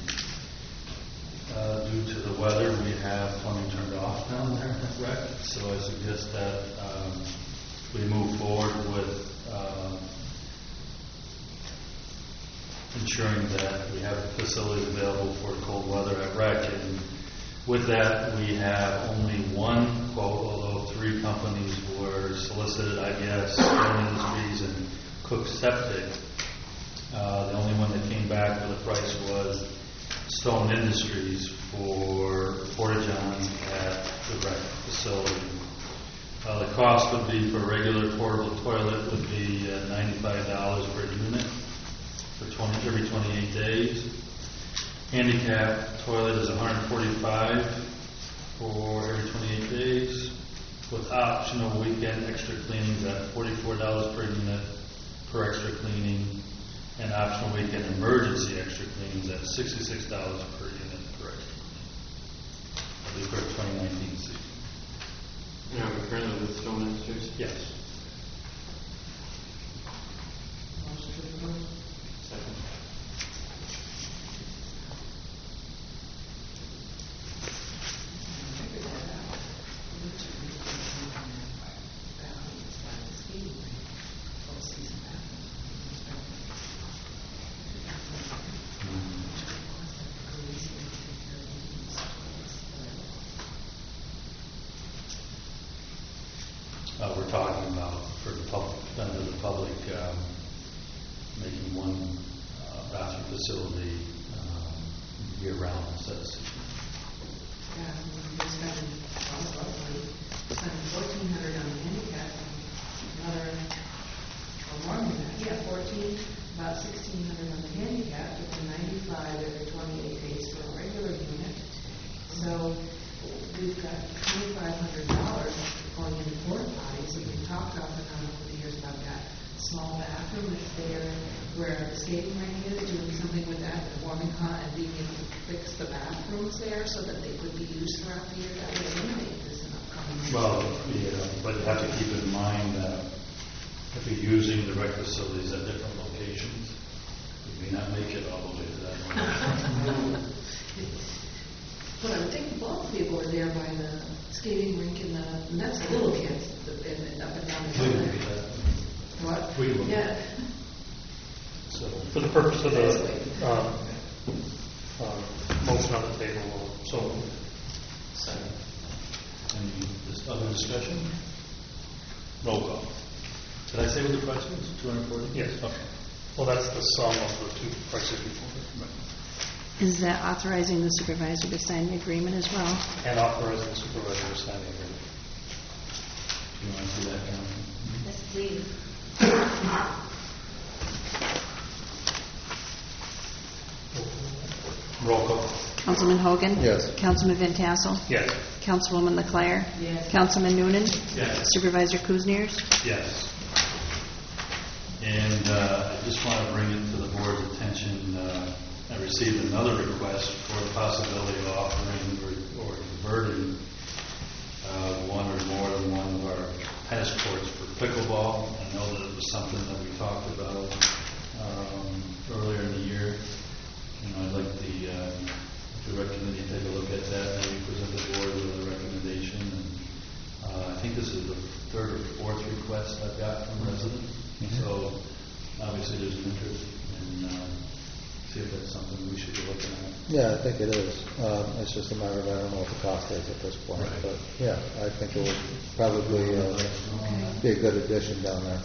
and due to the weather, we have plumbing turned off down there at rec. So I suggest that we move forward with ensuring that we have facilities available for cold weather at rec. And with that, we have only one quote, although 3 companies were solicited, IBS, Stone Industries, and Cook Septic. The only one that came back with a price was Stone Industries for Porta Johns at the rec facility. The cost would be for a regular portable toilet would be $95 per unit for every 28 days. Handicap toilet is $145 for every 28 days, with optional weekend extra cleanings at $44 per unit per extra cleaning, and optional weekend emergency extra cleanings at $66 per unit per extra cleaning. That'll be for 2019 season. Are we currently with Stone Industries? Yes. Motion to approve. Second. Figured that out. Literally, valley is by the skiing rink, full season passes. facility year-round instead of seasonal. Yeah, we're spending $1,400 on the handicap, another, or more than that, yeah, about $1,600 on the handicap, with the 95 every 28 days for a regular unit. So we've got $2,500 for the porta potties, and we've talked off and on over the years about that small bathroom that's there where the skating rink is, doing something with that, the warming hot, and being able to fix the bathrooms there so that they could be used throughout the year. That would eliminate this in upcoming years. Well, yeah, but you have to keep in mind that if you're using the rec facilities at different locations, you may not make it all the way to that one. But I would think both people are there by the skating rink and that's the little kids, and up and down the We hill. look at that. What? We look at Yeah. So, For the purpose of the motion on the table, so any other discussion? Roll call. Did I say what the price was? 240? Yes. Okay. well, that's the sum of the two prices before, Is that authorizing the supervisor to sign the agreement as well? and authorizing the supervisor to sign the agreement. Do you want to do that, Karen? Yes, please. Roll call. Councilman Hogan? Yes. Councilman Van Tassel? Yes. Councilwoman LeClaire? Yes. Councilman Noonan? Yes. Supervisor Kuzniers? Yes. And I just want to bring it to the board's attention, I received another request for the possibility of offering or converting one or more than one of our tennis courts for pickleball. I know that it was something that we talked about earlier in the year. I'd like the rec committee to take a look at that, maybe present the board with a recommendation. And, I think this is the third or fourth request I've got from residents. So obviously there's an interest in see if that's something we should be looking at. Yeah, I think it is. It's just a matter of, I don't know what the cost is at this point. Right. But yeah, I think it would probably be a good addition down there.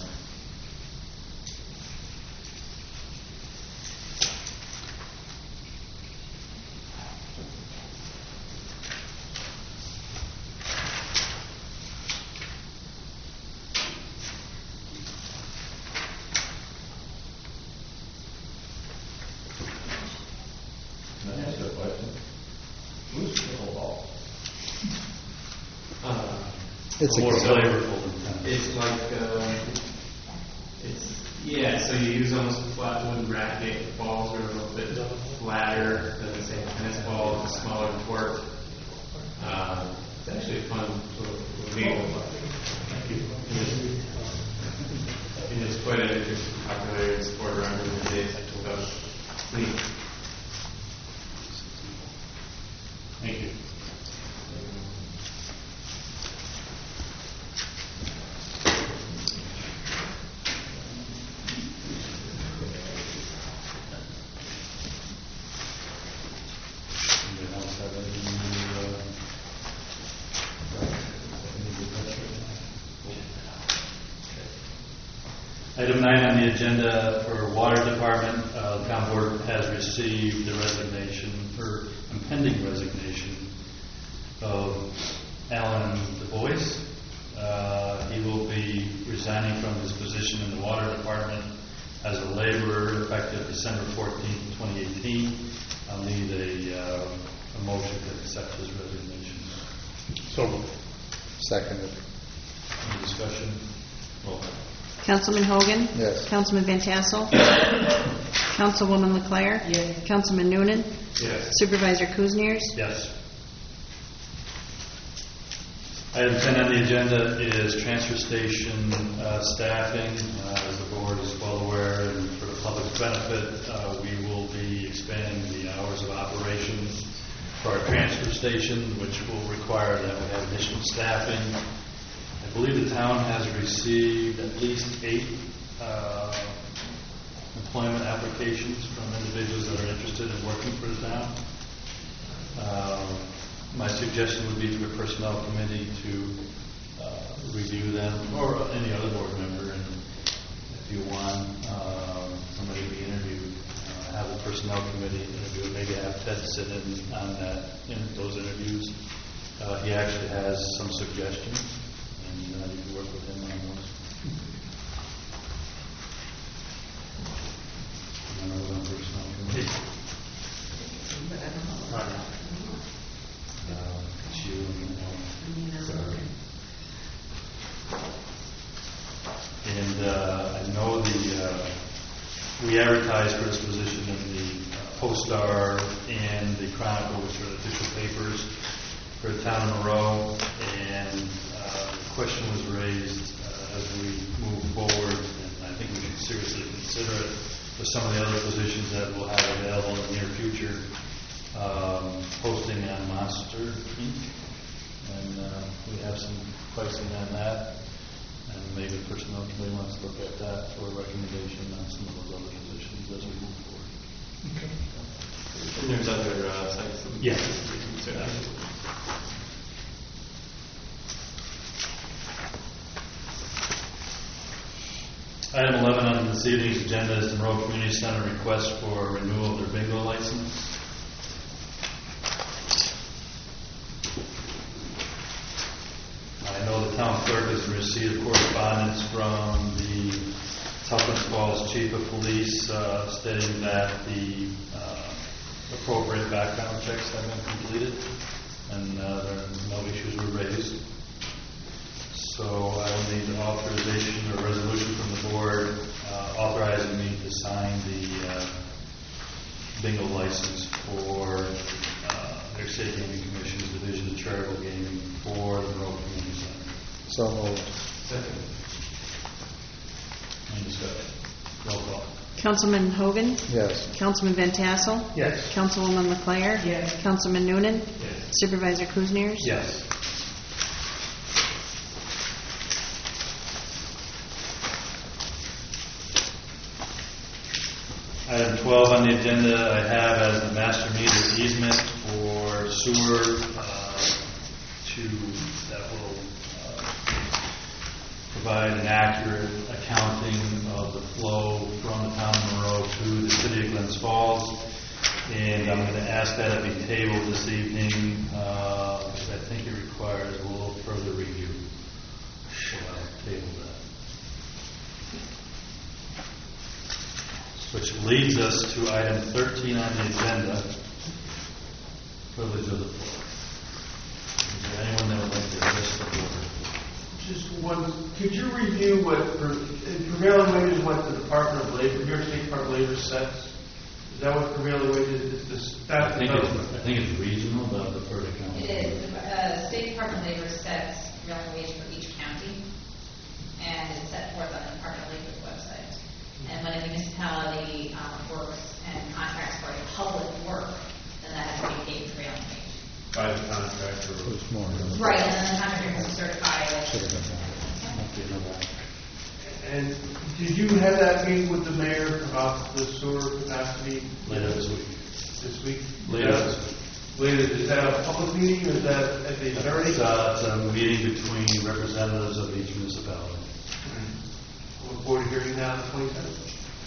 Can I ask you a question? Who's pickleball? It's More a flavorful than tennis. It's like, yeah, so you use almost a flat wooden racket. The balls are a little bit flatter than the same tennis ball, it's a smaller court. It's actually a fun little game. And it's quite an interesting, popular sport around here these days. So, neat. Thank you. Anybody else have anything Item 9 on the agenda for Water Department, the town board has received the resignation, or impending resignation, of Alan DuBois. He will be resigning from his position in the Water Department as a laborer effective December 14th, 2018. I'll need a motion to accept his resignation. So, seconded. Any discussion? Roll call. Councilman Hogan? Yes. Councilman Van Tassel? Councilwoman LeClaire? Yes. Councilman Noonan? Yes. Supervisor Kuzniers? Yes. Item 10 on the agenda is transfer station staffing. As the board is well aware, and for the public's benefit, we will be expanding the hours of operations for our transfer station, which will require that we have additional staffing. I believe the town has received at least 8 employment applications from individuals that are interested in working for the town. My suggestion would be for the personnel committee to review them, or any other board member, and if you want somebody to be interviewed, have the personnel committee interview, maybe have Ted sit in on that, in those interviews. He actually has some suggestions, and you can work with him on those. And I was on personnel committee. But I don't know. It's you and Sarah. And I know we advertised for this position in the Post-Star and the Chronicle, which are the official papers for the town of Monroe. And the question was raised as we move forward, and I think we should seriously consider it for some of the other positions that we'll have available in the near future. Posting on Monster Inc. And we have some pricing on that. And maybe the personnel committee wants to look at that for a recommendation on some of those other positions as we move forward. Okay. And there's other sites. Yeah. Item 11 on this evening's agenda is the Monroe Community Center request for renewal of their bingo license. I know the town clerk has received correspondence from the Tuckins Falls Chief of Police stating that the appropriate background checks have been completed and no issues were raised. So I will need authorization or resolution from the board authorizing me to sign the bingo license for New York State Gaming Commission's Division of Charitable Gaming for the Monroe Community Center. So moved. Second. Any discussion? Roll call. Councilman Hogan? Yes. Councilman Van Tassel? Yes. Councilwoman LeClaire? Yes. Councilman Noonan? Yes. Supervisor Kuzniers? Yes. Item 12 on the agenda I have as the master meter easement for sewer that will provide an accurate accounting of the flow from the town of Monroe to the city of Glens Falls. And I'm going to ask that it be tabled this evening because I think it requires a little further review. So I'll table that. Which leads us to item 13 on the agenda, privilege of the floor. Is there anyone that would like to address the board? Just one, could you review what, prevailing wages, what the Department of Labor, New York State Department of Labor sets? Is that what prevailing wages is? The staff I think it's regional, but I'll defer to council. It is. The State Department of Labor sets prevailing wage for each county, and it's set forth on the Department of Labor's website. And when a municipality works and contracts for a public work, then that has to be paid prevailing wage. By the contractor. Right, and then the contractor has to certify it. And did you have that meeting with the mayor about the sewer capacity? Later this week. This week? Later this week. Later, is that a public meeting or is that at the attorney? It's a meeting between representatives of each municipality. Look forward to hearing that on the 27th.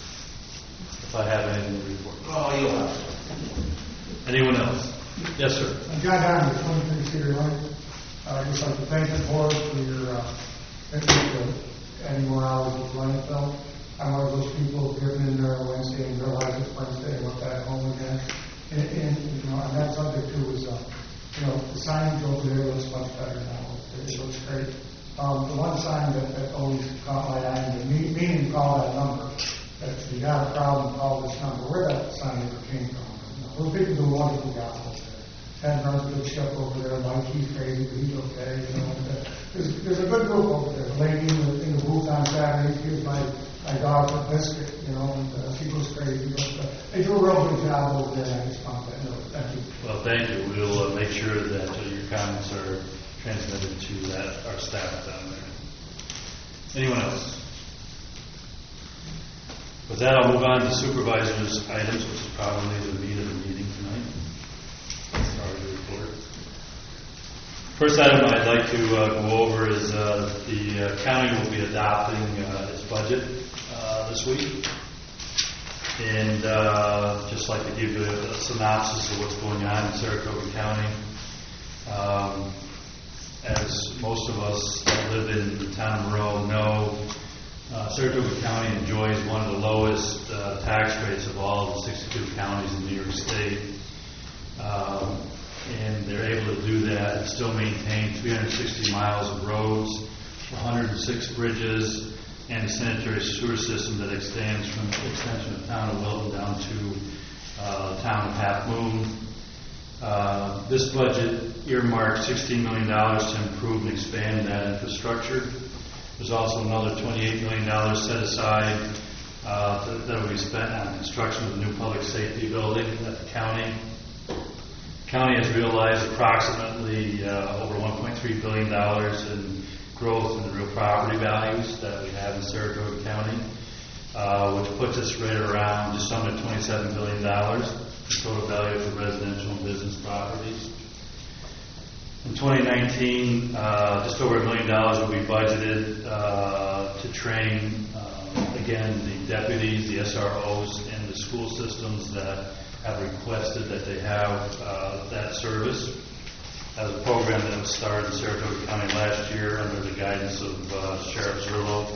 If I have anything to report. Oh, you'll have. Anyone else? Yes, sir. John Down with 23 Cedar Lane. I'd just like to thank the board for your interest in adding more hours of landfill. I'm one of those people who've driven in there Wednesday and realized it's Wednesday and went back home again. And that subject too is, the signage over there looks much better now. It looks great. The one sign that always caught my eye, and meaning call that number. If you got a problem, call this number. Where that sign ever came from? Those people do a wonderful job over there. Ted runs a good ship over there. Mike, he's crazy, but he's okay. There's a good group over there. The lady in the booth on Saturday, she was my dog for biscuit, and she goes crazy. But they do a real good job over there. I just found that note. Thank you. Well, thank you. We'll make sure that your comments are transmitted to our staff down there. Anyone else? With that, I'll move on to supervisors' items, which is probably the meat of the meeting tonight. Sorry to report. First item I'd like to go over is the county will be adopting its budget this week. And just like to give you a synopsis of what's going on in Saratoga County. As most of us that live in the town of Monroe know, Saratoga County enjoys one of the lowest tax rates of all of the 62 counties in New York State. And they're able to do that and still maintain 360 miles of roads, 106 bridges, and a sanitary sewer system that extends from the extension of town of Wilton down to the town of Half Moon. This budget earmarked $16 million to improve and expand that infrastructure. There's also another $28 million set aside that will be spent on construction of the new public safety building at the county. The county has realized approximately over $1.3 billion in growth in the real property values that we have in Saratoga County, which puts us right around just under $27 billion in total value for residential and business properties. In 2019, just over $1 million will be budgeted to train, again, the deputies, the SROs, and the school systems that have requested that they have that service. That was a program that was started in Saratoga County last year under the guidance of Sheriff Zerlo.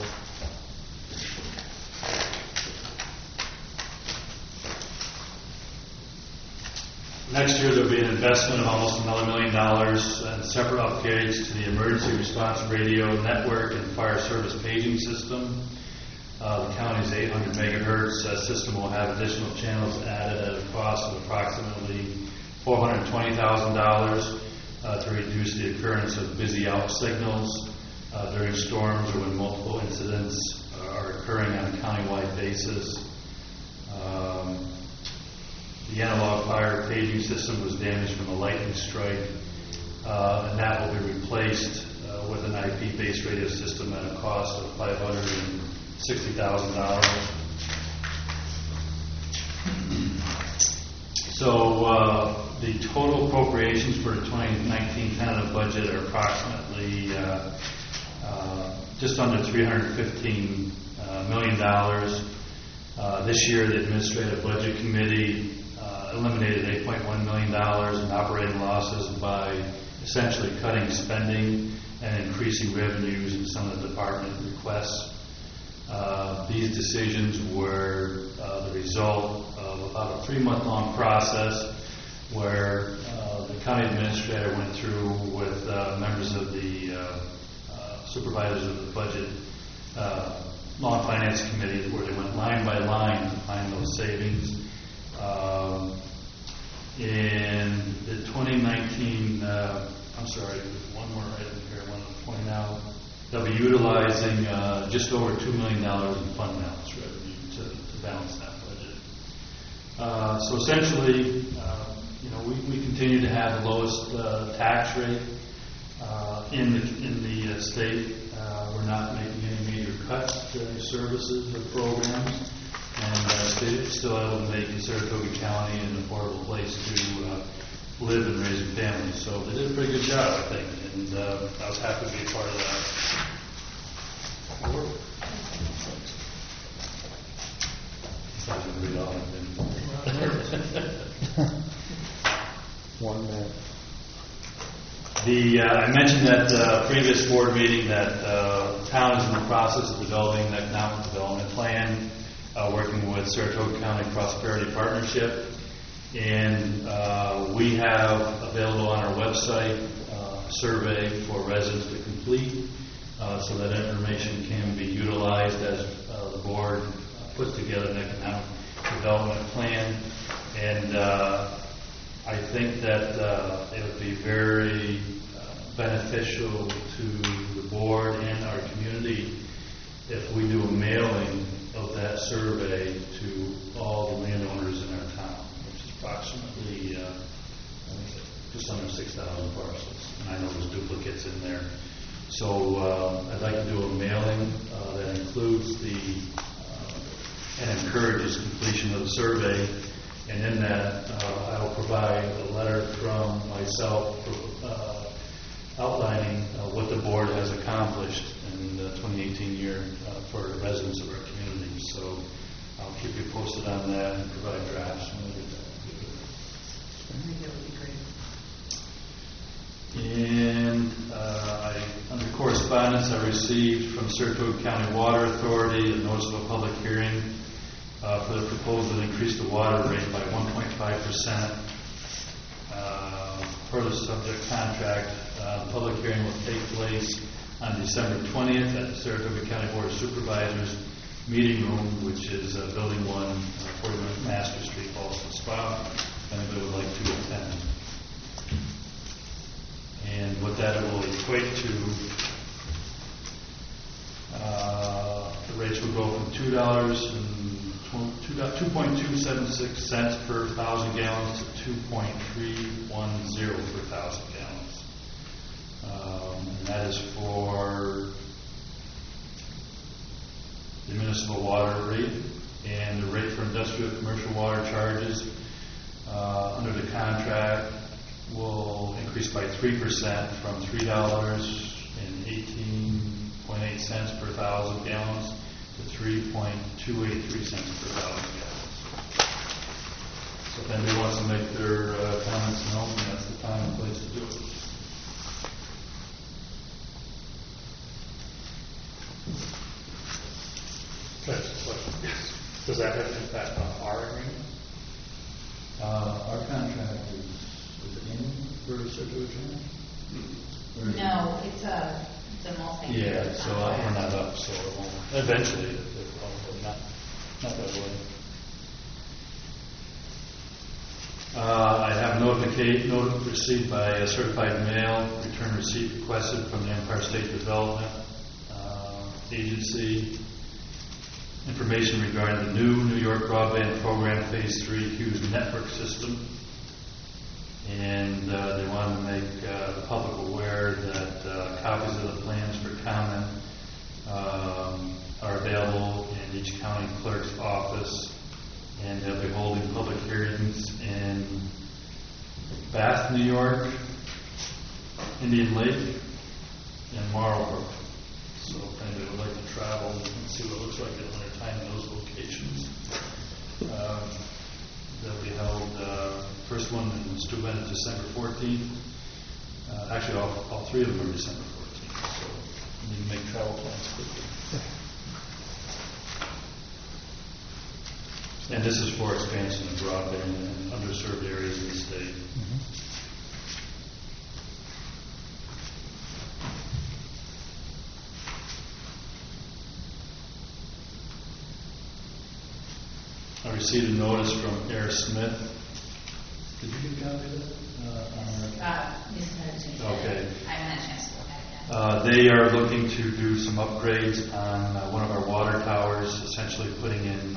Next year there will be an investment of almost another $1 million in separate upgrades to the emergency response radio network and fire service paging system. The county's 800 megahertz system will have additional channels added at a cost of approximately $420,000 to reduce the occurrence of busy out signals during storms or when multiple incidents are occurring on a countywide basis. The analog fire paging system was damaged from a lightning strike, and that will be replaced with an IP-based radio system at a cost of $560,000. So the total appropriations for the 2019 tentative budget are approximately just under $315 million. This year, the Administrative Budget Committee eliminated $8.1 million in operating losses by essentially cutting spending and increasing revenues in some of the department requests. These decisions were the result of about a 3-month-long process where the county administrator went through with members of the supervisors of the budget law and finance committee, where they went line by line to find those savings. In the 2019, I'm sorry, one more item here I want to point out. They'll be utilizing just over $2 million in fund balance revenue to balance that budget. So essentially, we continue to have the lowest tax rate in the state. We're not making any major cuts to any services or programs, and still able to make Saratoga County an affordable place to live and raise a family. So they did a pretty good job, I think, and I was happy to be a part of that. I can read all of them. 1 minute. I mentioned at the previous board meeting that the town is in the process of developing an economic development plan, working with Saratoga County Prosperity Partnership. And we have available on our website a survey for residents to complete so that information can be utilized as the board puts together an economic development plan. And I think that it would be very beneficial to the board and our community if we do a mailing of that survey to all the landowners in our town, which is approximately just under 6,000 parcels. And I know there's duplicates in there. So I'd like to do a mailing that includes and encourages completion of the survey. And in that, I will provide a letter from myself outlining what the board has accomplished in the 2018 year for residents of our community. So I'll keep you posted on that and provide drafts when I get that. I think that would be great. And under correspondence, I received from Saratoga County Water Authority a notice of a public hearing for the proposal to increase the water rate by 1.5%. Per the subject contract, the public hearing will take place on December 20th at the Saratoga County Board of Supervisors meeting room, which is Building 1, 41 Master Street, Ballston Spa, if anybody would like to attend. And what that will equate to, the rates will go from $2.276 per 1,000 gallons to 2.310 per 1,000 gallons. And that is for the municipal water rate, and the rate for industrial commercial water charges under the contract will increase by 3% from $3.188 per 1,000 gallons to 3.283 cents per 1,000 gallons. So if anybody wants to make their comments known, that's the time and place to do it. That's a question. Does that have an impact on our agreement? Our contract is it in for Saratoga County? No, it's a multi-year. Yeah, so we're not up, so it won't. Eventually, it will, but not that way. I have note received by certified mail, return receipt requested from the Empire State Development Agency. Information regarding the New York Broadband Program Phase 3 Hughes Network System. And they wanted to make the public aware that copies of the plans for comment are available in each county clerk's office, and they'll be holding public hearings in Bath, New York, Indian Lake, and Marlborough. So if anybody would like to travel and see what it looks like at winter time in those locations, they'll be held. First one in Steuben is December 14th. Actually, all three of them are December 14th. So you need to make travel plans quickly. And this is for expansion of broadband in underserved areas of the state. I received a notice from Air Smith. Did you get a copy of that? Okay. I haven't had a chance to look at it yet. They are looking to do some upgrades on one of our water towers, essentially putting in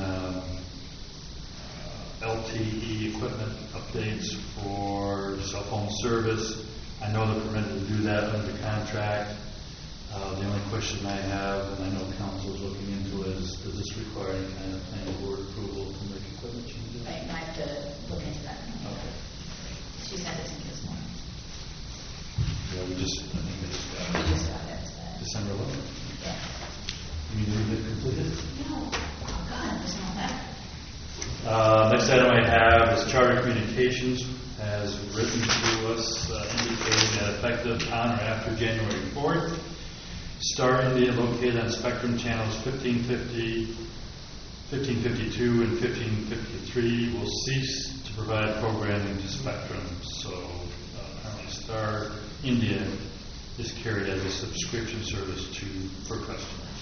LTE equipment updates for cell phone service. I know they're permitted to do that under the contract. The only question I have, and I know council is looking into it, is does this require any kind of planning board approval to make equipment changes? I have to look into that. Okay. She sent it to me this morning. Yeah, I think we just got We it. just got it. December 11th. Yeah. You need to have it completed? No. Oh, God, there's no that. Next item I have is Charter Communications has written to us indicating that effective on or after January 4th, Star India, located on Spectrum channels 1550, 1552, and 1553, will cease to provide programming to Spectrum. So apparently Star India is carried as a subscription service for customers.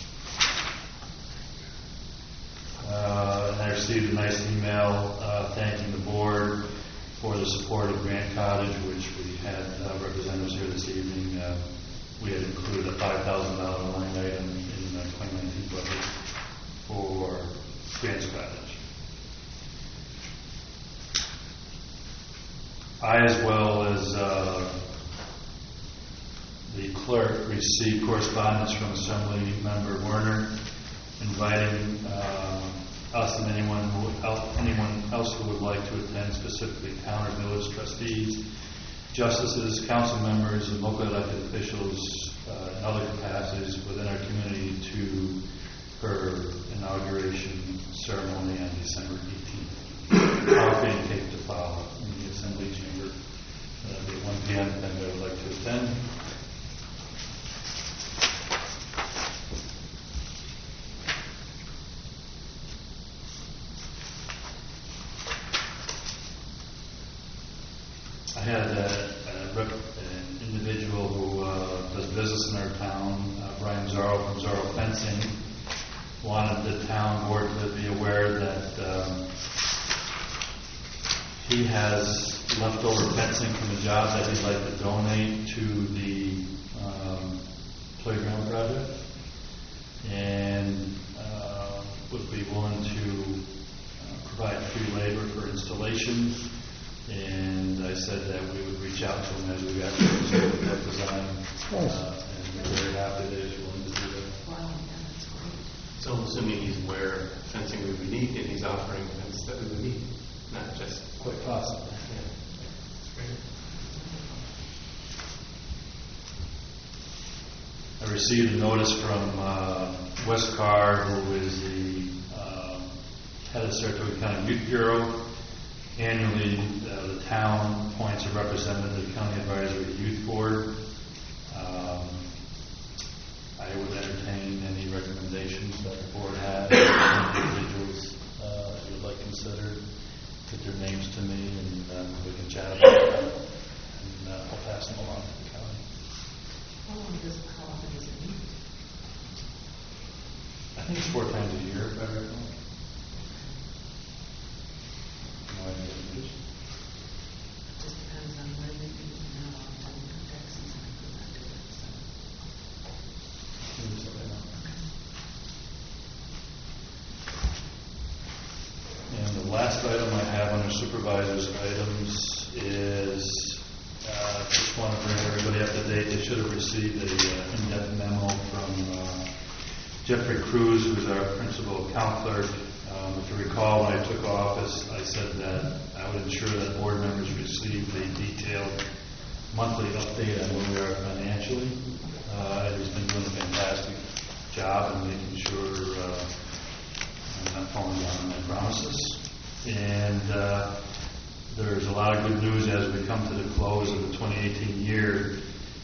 And I received a nice email thanking the board for the support of Grant Cottage, which we had representatives here this evening. We had included a $5,000 line item in the 2019 budget for Grant's Cottage. I, as well as the clerk, received correspondence from Assembly Member Werner inviting us and anyone else who would like to attend, specifically town or village trustees, justices, council members, and local elected officials in other capacities within our community to her inauguration ceremony on December 18th. Coffee and cake to follow in the Assembly Chamber at 1 p.m. and I would like to attend. I had an individual who does business in our town, Brian Zorro from Zorro Fencing, wanted the town board to be aware that he has leftover fencing from a job that he'd like to donate to the playground project, and would be willing to provide free labor for installation. And I said that we would reach out to him as we got to that design, and we're very happy that he's willing to do that. Wow, yeah, that's great. So I'm assuming he's aware of fencing we would need, and he's offering fence that we would need, not just Quite possible. Yeah. That's great. I received a notice from Wes Carr, who is the head of Saratoga County Youth Bureau. Annually, the town appoints a representative to the County Advisory Youth Board. I would entertain any recommendations that the board has, individuals you would like considered. Get their names to me, and we can chat about that, and I'll pass them along to the county. How often does it meet? I think it's 4 times a year, if I recall. No idea what it is. Just depends on where they meet and how often contacts and stuff like that do it, so. Just let me know. And the last item I have under supervisors' items is, just want to bring everybody up to date. They should have received an in-depth memo from Jeffrey Cruz, who's our principal account clerk. If you recall, when I took office, I said that I would ensure that board members received a detailed monthly update on where we are financially. He's been doing a fantastic job in making sure I'm not falling down on my promises. And there's a lot of good news as we come to the close of the 2018 year.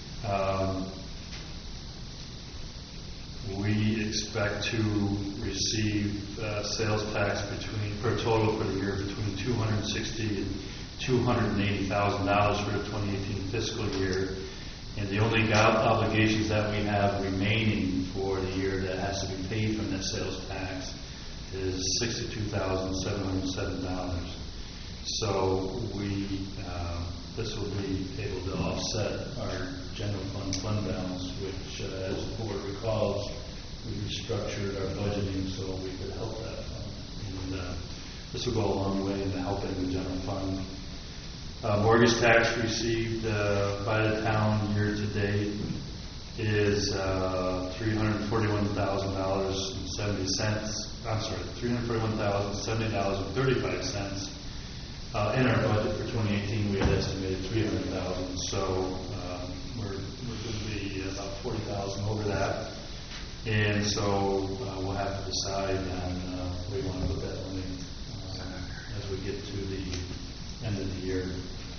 We expect to receive sales tax for a total for the year between $260,000 and $280,000 for the 2018 fiscal year. And the only obligations that we have remaining for the year that has to be paid from that sales tax is $62,707. So this will be able to offset our general fund balance, which, as the board recalls, we restructured our budgeting so we could help that fund. And this will go a long way in helping the general fund. Mortgage tax received by the town year to date is $341,070. I'm sorry, $341,070.35. In our budget for 2018, we had estimated $300,000. So we're going to be about $40,000 over that. And so we'll have to decide on where we want to put that money as we get to the end of the year.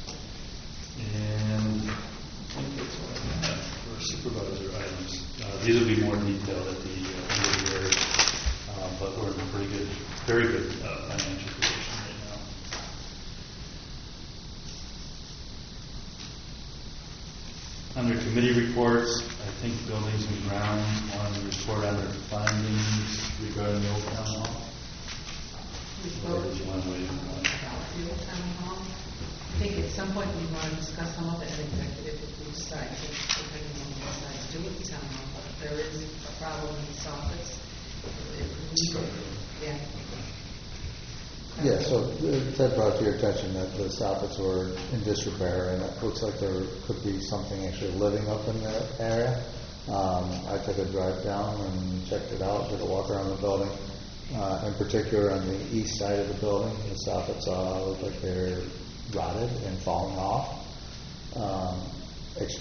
And I think that's all I have for supervisor items. These will be more detailed at the end of the year, but we're in a pretty good, very good financial position right now. Under committee reports, I think Buildings and Grounds wanted to report on their findings regarding the Old Town Hall. Or did you want to wait for one? About the Old Town Hall. I think at some point we want to discuss some of it in executive if we decide to, depending on what we decide to do with the town hall. But if there is a problem in the soffits, Yeah, so Ted brought to your attention that the soffits were in disrepair, and it looks like there could be something actually living up in that area. I took a drive down and checked it out, did a walk around the building. In particular, on the east side of the building, the soffits look like they're rotted and falling off.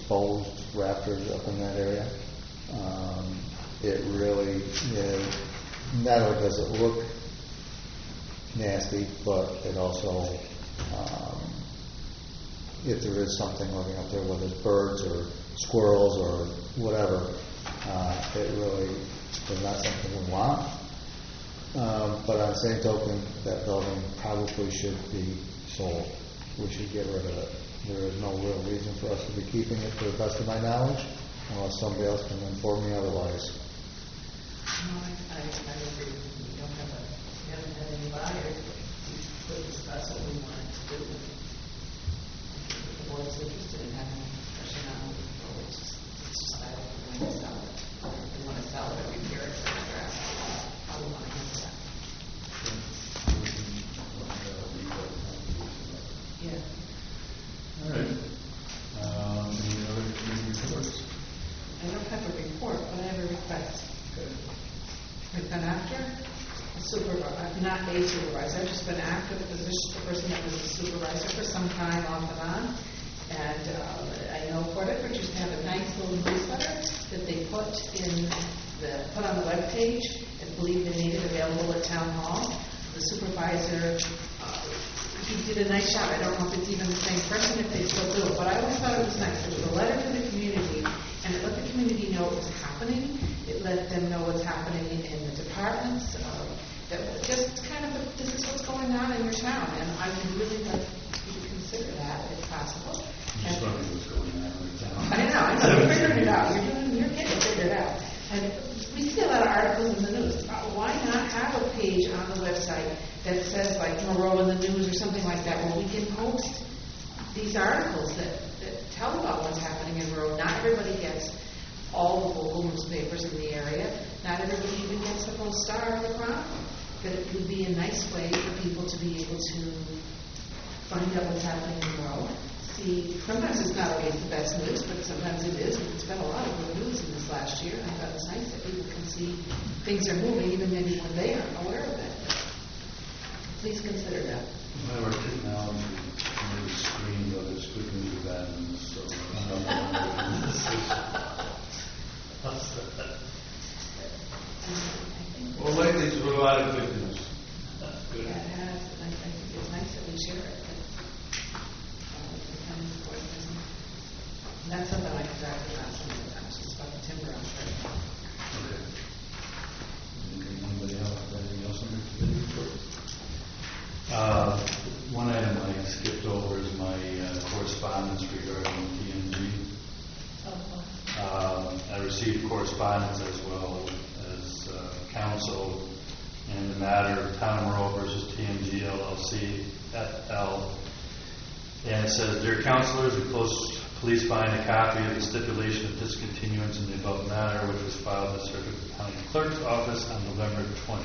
Exposed rafters up in that area. It really not only does it look nasty, but it also, if there is something living up there, whether it's birds or squirrels or whatever, it really is not something we want. But on the same token, that building probably should be sold. We should get rid of it. There is no real reason for us to be keeping it, to the best of my knowledge, unless somebody else can inform me otherwise. No, I agree. We haven't had any buyers. We could discuss what we wanted to do. If the board's interested in having a discussion on it, it's just I don't want to sell it. If we want to sell it or repair it, I would want to handle that. Yeah. All right. Any other reports? I don't have a report, but I have a request. Okay. I've been after a supervisor, not a supervisor, I've just been after the person that was a supervisor for some time off and on. And I know Portage used to have a nice little newsletter that they put on the webpage. I believe they made it available at Town Hall. The supervisor, he did a nice job. I don't know if it's even the same person, if they still do it, but I always thought it was nice. It was a letter to the community, and it let the community know what was happening. It let them know what's happening in the departments. That just kind of, this is what's going on in your town, and I would really like you to consider that if possible. Just wondering what's going on in the town. I know, you're figuring it out. You're getting it figured out. And we see a lot of articles in the news. Why not have a page on the website that says, like, Monroe in the News or something like that, where we can post these articles that tell about what's happening in Monroe? Not everybody gets all the local newspapers in the area. Not everybody even gets the Post Star or the Chronicle. But it would be a nice way for people to be able to find out what's happening in Monroe. See, sometimes it's not always the best news, but sometimes it is. It's been a lot of good news in this last year. I thought it was nice that people can see things are moving, even maybe when they aren't aware of it. Please consider that. Our technology may screen, but it's good news or bad news, so Well, lately, it's been a lot of good news. Yeah, it has, and I think it's nice that we share it. And that's something I can talk about some of the times, just about the timber on there. Okay. Anybody else have anything else on their committee report? One item I skipped over is my correspondence regarding TNG. I received correspondence as well as counsel in the matter of Town of Monroe versus TNG LLC FL. And it says, Dear Councilors, we please find a copy of the stipulation of discontinuance in the above matter, which was filed in the Circuit County Clerk's office on November 20th.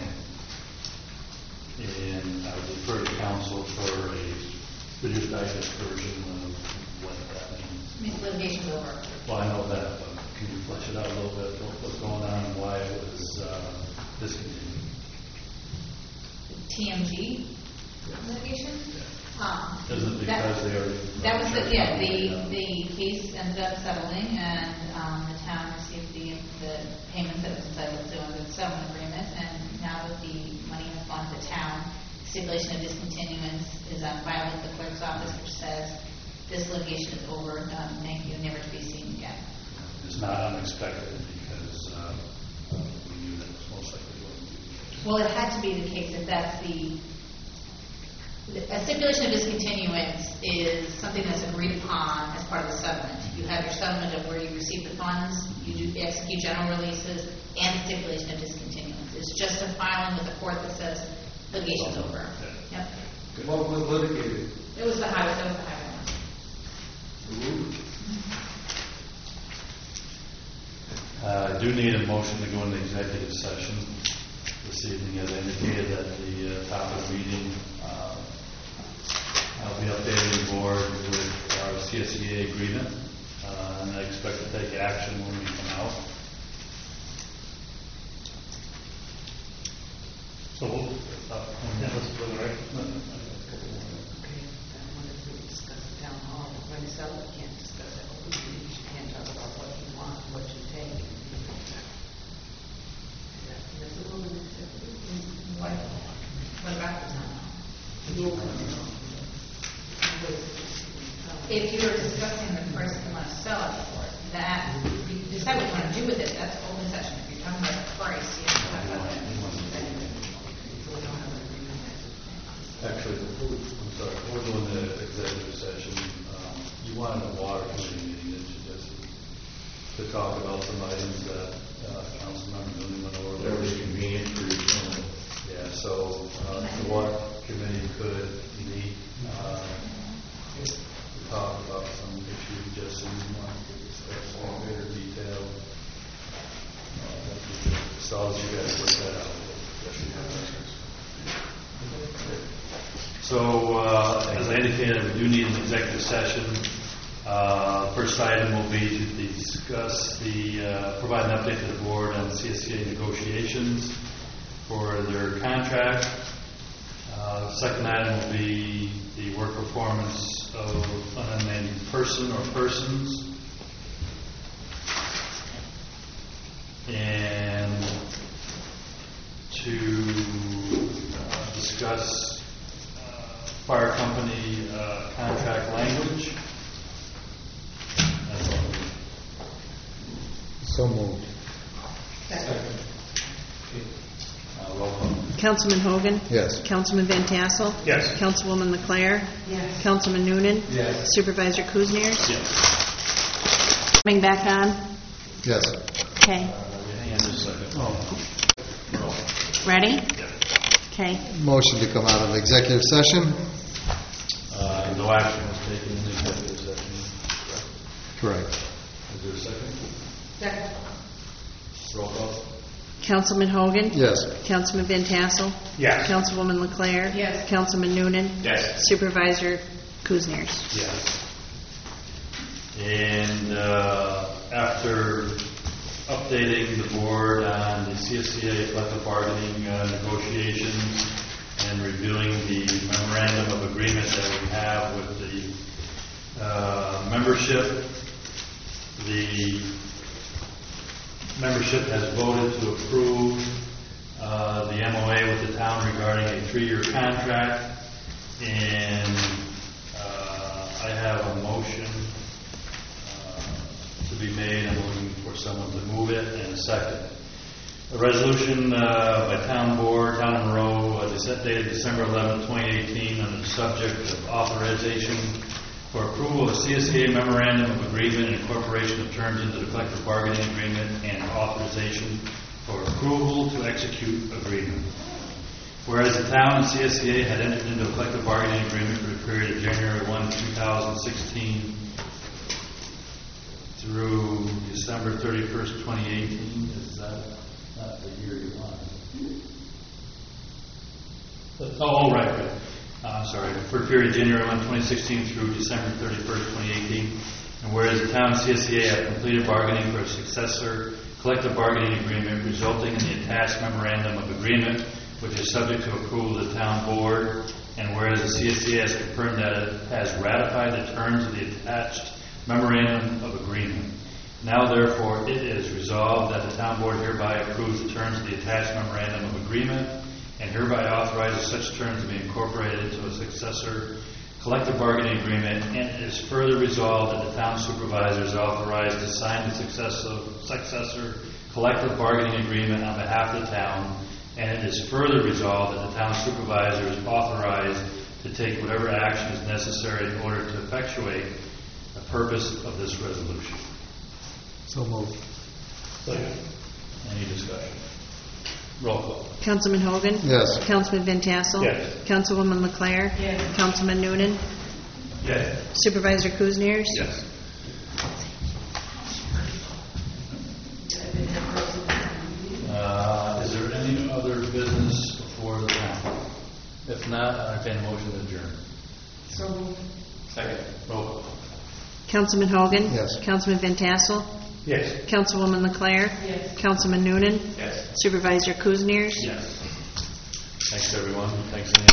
And I would refer to council for a Reader's Digest version of what that means. Litigation's over. Well, I know that, but can you flesh it out a little bit? What's going on and why it was discontinued? TMG litigation? Isn't it because they already... That was the case ended up settling, and the town received the payments that it was entitled to under the settlement agreement, and now that the money has gone to the town, stipulation of discontinuance is on file with the clerk's office, which says this litigation is over, thank you, never to be seen again. It's not unexpected because we knew that it was most likely going to be. Well, it had to be the case if that's a stipulation of discontinuance is something that's agreed upon as part of the settlement. You have your settlement of where you receive the funds, you do execute general releases, and the stipulation of discontinuance. It's just a filing with the court that says litigation's over. Yep. What was litigated? It was the highway one. I do need a motion to go into executive session this evening. As I indicated at the top of the meeting, I'll be updating the board with our CSEA agreement, and I expect to take action when we come out. So, yeah, let's go right. Okay, I wanted to discuss the town hall. When you sell it, you can't discuss it. You can't talk about what you want, what you take. That's a little bit different. discussing the price they want to sell it for, that, you decide what you want to do with it, that's open session. If you're talking about the price, you have to talk about that. Actually, I'm sorry, we're doing the executive session. You wanted a water committee meeting, didn't you, Jesse? To talk about some items that Councilmember Newman went over. Whatever's convenient for your family. Yeah, so the water committee could meet, to talk about some issues, Jesse, you want to discuss in greater detail. So I'll let you guys work that out. So, as I indicated, we do need an executive session. First item will be to discuss provide an update to the board on CSCA negotiations for their contract. Second item will be the work performance of an unnamed person or persons. And to discuss fire company contract language. That's all. So moved. Roll call. Councilman Hogan? Yes. Councilman Van Tassel? Yes. Councilwoman LeClaire? Yes. Councilman Noonan? Yes. Supervisor Kuzniers? Yes. Coming back on? Yes. Okay. Hang on just a second. Roll. Ready? Okay. Motion to come out of executive session? No action was taken in the executive session. Correct. Is there a second? Second. Roll call. Councilman Hogan? Yes. Councilman Van Tassel? Yes. Councilwoman LeClaire? Yes. Councilman Noonan? Yes. Supervisor Kuzniers? Yes. And after updating the board on the CSCA collective bargaining negotiations and reviewing the memorandum of agreement that we have with the membership, the membership has voted to approve the MOA with the town regarding a 3-year contract, and I have a motion to be made. I'm looking for someone to move it, and a second. A resolution by Town Board, Town of Monroe, dated December 11, 2018, on the subject of authorization for approval of CSCA memorandum of agreement and incorporation of terms into the collective bargaining agreement and authorization for approval to execute agreement. Whereas the town and CSCA had entered into a collective bargaining agreement for the period of January 1, 2016 through December 31st, 2018. Is that not the year you want? Oh, right. I'm sorry. For the period of January 1, 2016 through December 31st, 2018. And whereas the town and CSCA have completed bargaining for a successor collective bargaining agreement resulting in the attached memorandum of agreement, which is subject to approval of the town board, and whereas the CSCA has confirmed that it has ratified the terms of the attached memorandum of agreement. Now, therefore, it is resolved that the town board hereby approves the terms of the attached memorandum of agreement and hereby authorizes such terms to be incorporated into a successor collective bargaining agreement, and it is further resolved that the town supervisor is authorized to sign the successor collective bargaining agreement on behalf of the town, and it is further resolved that the town supervisor is authorized to take whatever action is necessary in order to effectuate the purpose of this resolution. So moved. Any discussion? Roll call. Councilman Hogan? Yes. Councilman Van Tassel? Yes. Councilwoman LeClaire? Yes. Councilman Noonan? Yes. Supervisor Kuzniers? Yes. Is there any other business before the town? If not, I entertain a motion to adjourn. So moved. Second. Roll call. Councilman Hogan? Yes. Councilman Van Tassel? Yes. Councilwoman LeClaire? Yes. Councilman Noonan? Yes. Supervisor Kuzniers? Yes. Thanks, everyone. Thanks, Andy.